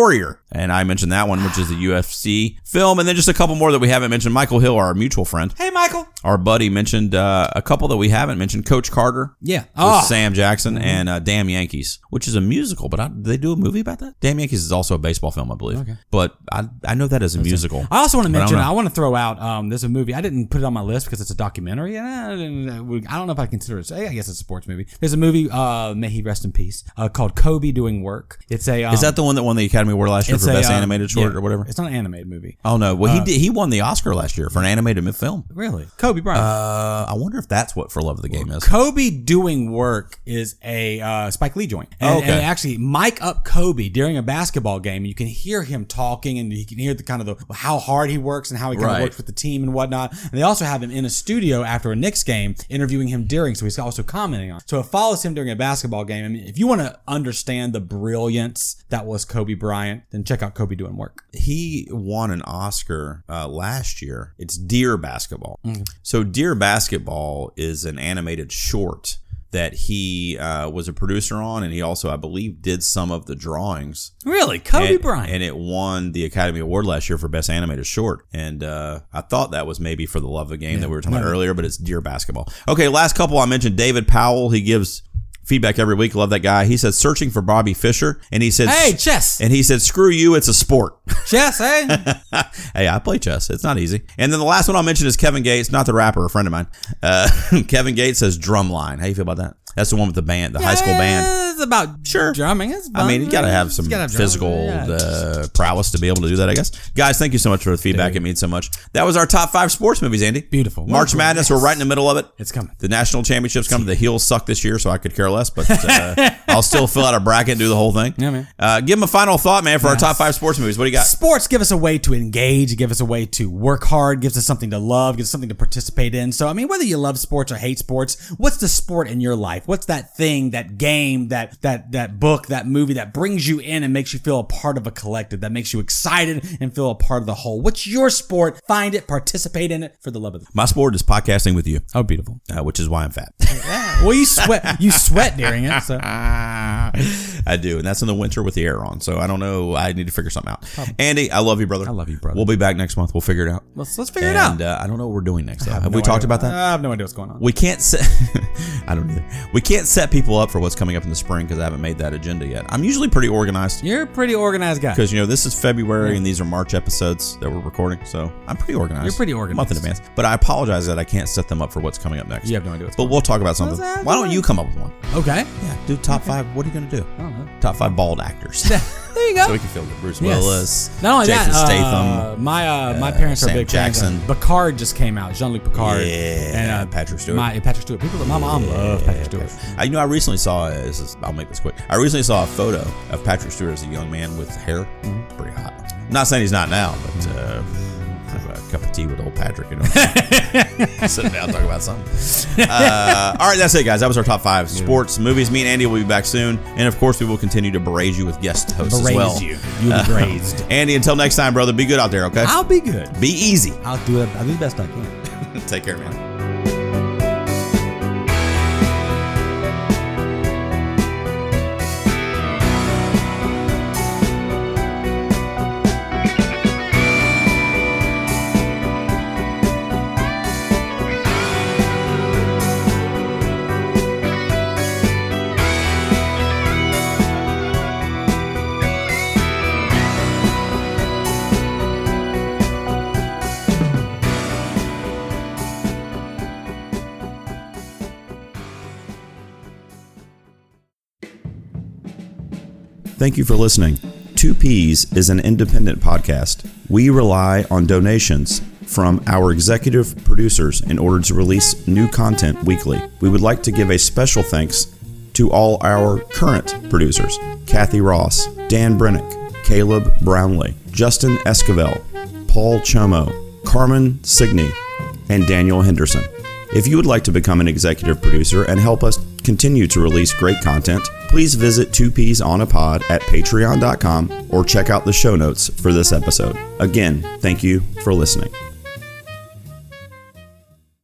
And I mentioned that one, which is the U F C film. And then just a couple more that we haven't mentioned. Michael Hill, our mutual friend. Hey, Michael. Our buddy mentioned uh, a couple that we haven't mentioned. Coach Carter. Yeah. With Oh. Sam Jackson Mm-hmm. and uh, Damn Yankees, which is a musical. But I, did they do a movie about that? Damn Yankees is also a baseball film, I believe. Okay. But I, I know that as a That's musical. it. I also want to But I mention, don't I, know. want to throw out, um, there's a movie, I didn't put it on my list because it's a documentary, and I, didn't- I don't know if I consider it, I guess it's a sports movie. There's a movie, uh, may he rest in peace, uh, called Kobe Doing Work. It's a, um, Is that the one that won the Academy Award last year it's for a, Best uh, Animated Short yeah, or whatever? It's not an animated movie. Oh, no. Well, Uh, he did, he won the Oscar last year for an animated film. Really? Kobe Bryant. Uh, I wonder if that's what For Love of the Game is. Kobe Doing Work is a uh, Spike Lee joint. And, Oh, okay. and actually, mic up Kobe during a basketball game, and you can hear him talking, and you can hear the kind of the how hard he works and how he kind Right. of works with the team and whatnot. And they also have him in a studio after a Knicks game, interviewing him during, so he's also commenting on it. So it follows him during a basketball game. I mean, if you want to understand the brilliance that was Kobe Bryant, then check out Kobe Doing Work. He won an Oscar uh, last year. It's Dear Basketball. Mhm. So Dear Basketball is an animated short that he uh, was a producer on, and he also, I believe, did some of the drawings. Really? Kobe and, Bryant. And it won the Academy Award last year for Best Animated Short. And uh, I thought that was maybe For the Love of the Game Yeah. that we were talking about No. earlier, but it's Dear Basketball. Okay, last couple I mentioned David Powell. He gives feedback every week. Love that guy. He said searching for Bobby Fischer, and he said, Hey, chess. And he said, screw you, it's a sport. Chess, hey? Hey, I play chess. It's not easy. And then the last one I'll mention is Kevin Gates, not the rapper, a friend of mine. Uh, Kevin Gates says Drumline. How you feel about that? That's the one with the band, the high school band. It's about Sure. drumming. It's I mean, you got to have some gotta have physical drumming, yeah. uh, prowess to be able to do that, I guess. Guys, thank you so much for the feedback. It means so much. That was our top five sports movies, Andy. Beautiful. March Wonderful. Madness, Yes. we're right in the middle of it. It's coming. The national championships come. The heels suck this year, so I could care less, but uh, I'll still fill out a bracket and do the whole thing. Yeah, man. Uh, give them a final thought, man, for our Yes. top five sports movies. What do you got? Sports give us a way to engage, give us a way to work hard, gives us something to love, gives us something to participate in. So, I mean, whether you love sports or hate sports, what's the sport in your life? What's that thing, that game, that that that book, that movie that brings you in and makes you feel a part of a collective, that makes you excited and feel a part of the whole? What's your sport? Find it, participate in it for the love of it. My sport is podcasting with you. Oh, beautiful. Uh, which is why I'm fat. Well, you sweat, you sweat during it. So. I do, and that's in the winter with the air on. So I don't know. I need to figure something out. Andy, I love you, brother. I love you, brother. We'll be back next month. We'll figure it out. Let's, let's figure and, it out. Uh, I don't know what we're doing next. Though. I Have, have we no talked idea. about that? I have no idea what's going on. We can't set. I don't either. We can't set people up for what's coming up in the spring because I haven't made that agenda yet. I'm usually pretty organized. You're a pretty organized guy. Because, you know, this is February Yeah. and these are March episodes that we're recording. So I'm pretty organized. You're pretty A organized. month in advance. But I apologize that I can't set them up for what's coming up next. You have no idea what's But going we'll talk about something. What's that? Why don't you come up with one? Okay. Yeah, do top five. What are you going to do? I don't know. Top five bald actors. There you go. So we can feel good. Bruce Yes. Willis, Not only Jason that, Statham. uh, my uh, my uh, parents are Sam big Jackson. fans. Of Picard just came out. Jean-Luc Picard. Yeah, and uh, Patrick Stewart. My Patrick Stewart. People, my mom loves Patrick Stewart. I, you know, I recently saw. Uh, this is, I'll make this quick. I recently saw a photo of Patrick Stewart as a young man with hair. Mm-hmm. Pretty hot. I'm not saying he's not now, but uh, have a cup of tea with old Patrick. You know, sitting down talking about something. Uh, all right, that's it, guys. That was our top five sports movies. Me and Andy will be back soon, and of course, we will continue to berate you with guest hosts Berate as well. you. You'll be grazed. Andy, until next time, brother. Be good out there. Okay. I'll be good. Be easy. I'll do it. I'll do the best I can. Take care, man. Thank you for listening. Two Peas is an independent podcast. We rely on donations from our executive producers in order to release new content weekly. We would like to give a special thanks to all our current producers: Kathy Ross, Dan Brennick, Caleb Brownlee, Justin Esquivel, Paul Chomo, Carmen Signey, and Daniel Henderson. If you would like to become an executive producer and help us continue to release great content, please visit Two Peas on a Pod at patreon dot com or check out the show notes for this episode. Again, thank you for listening.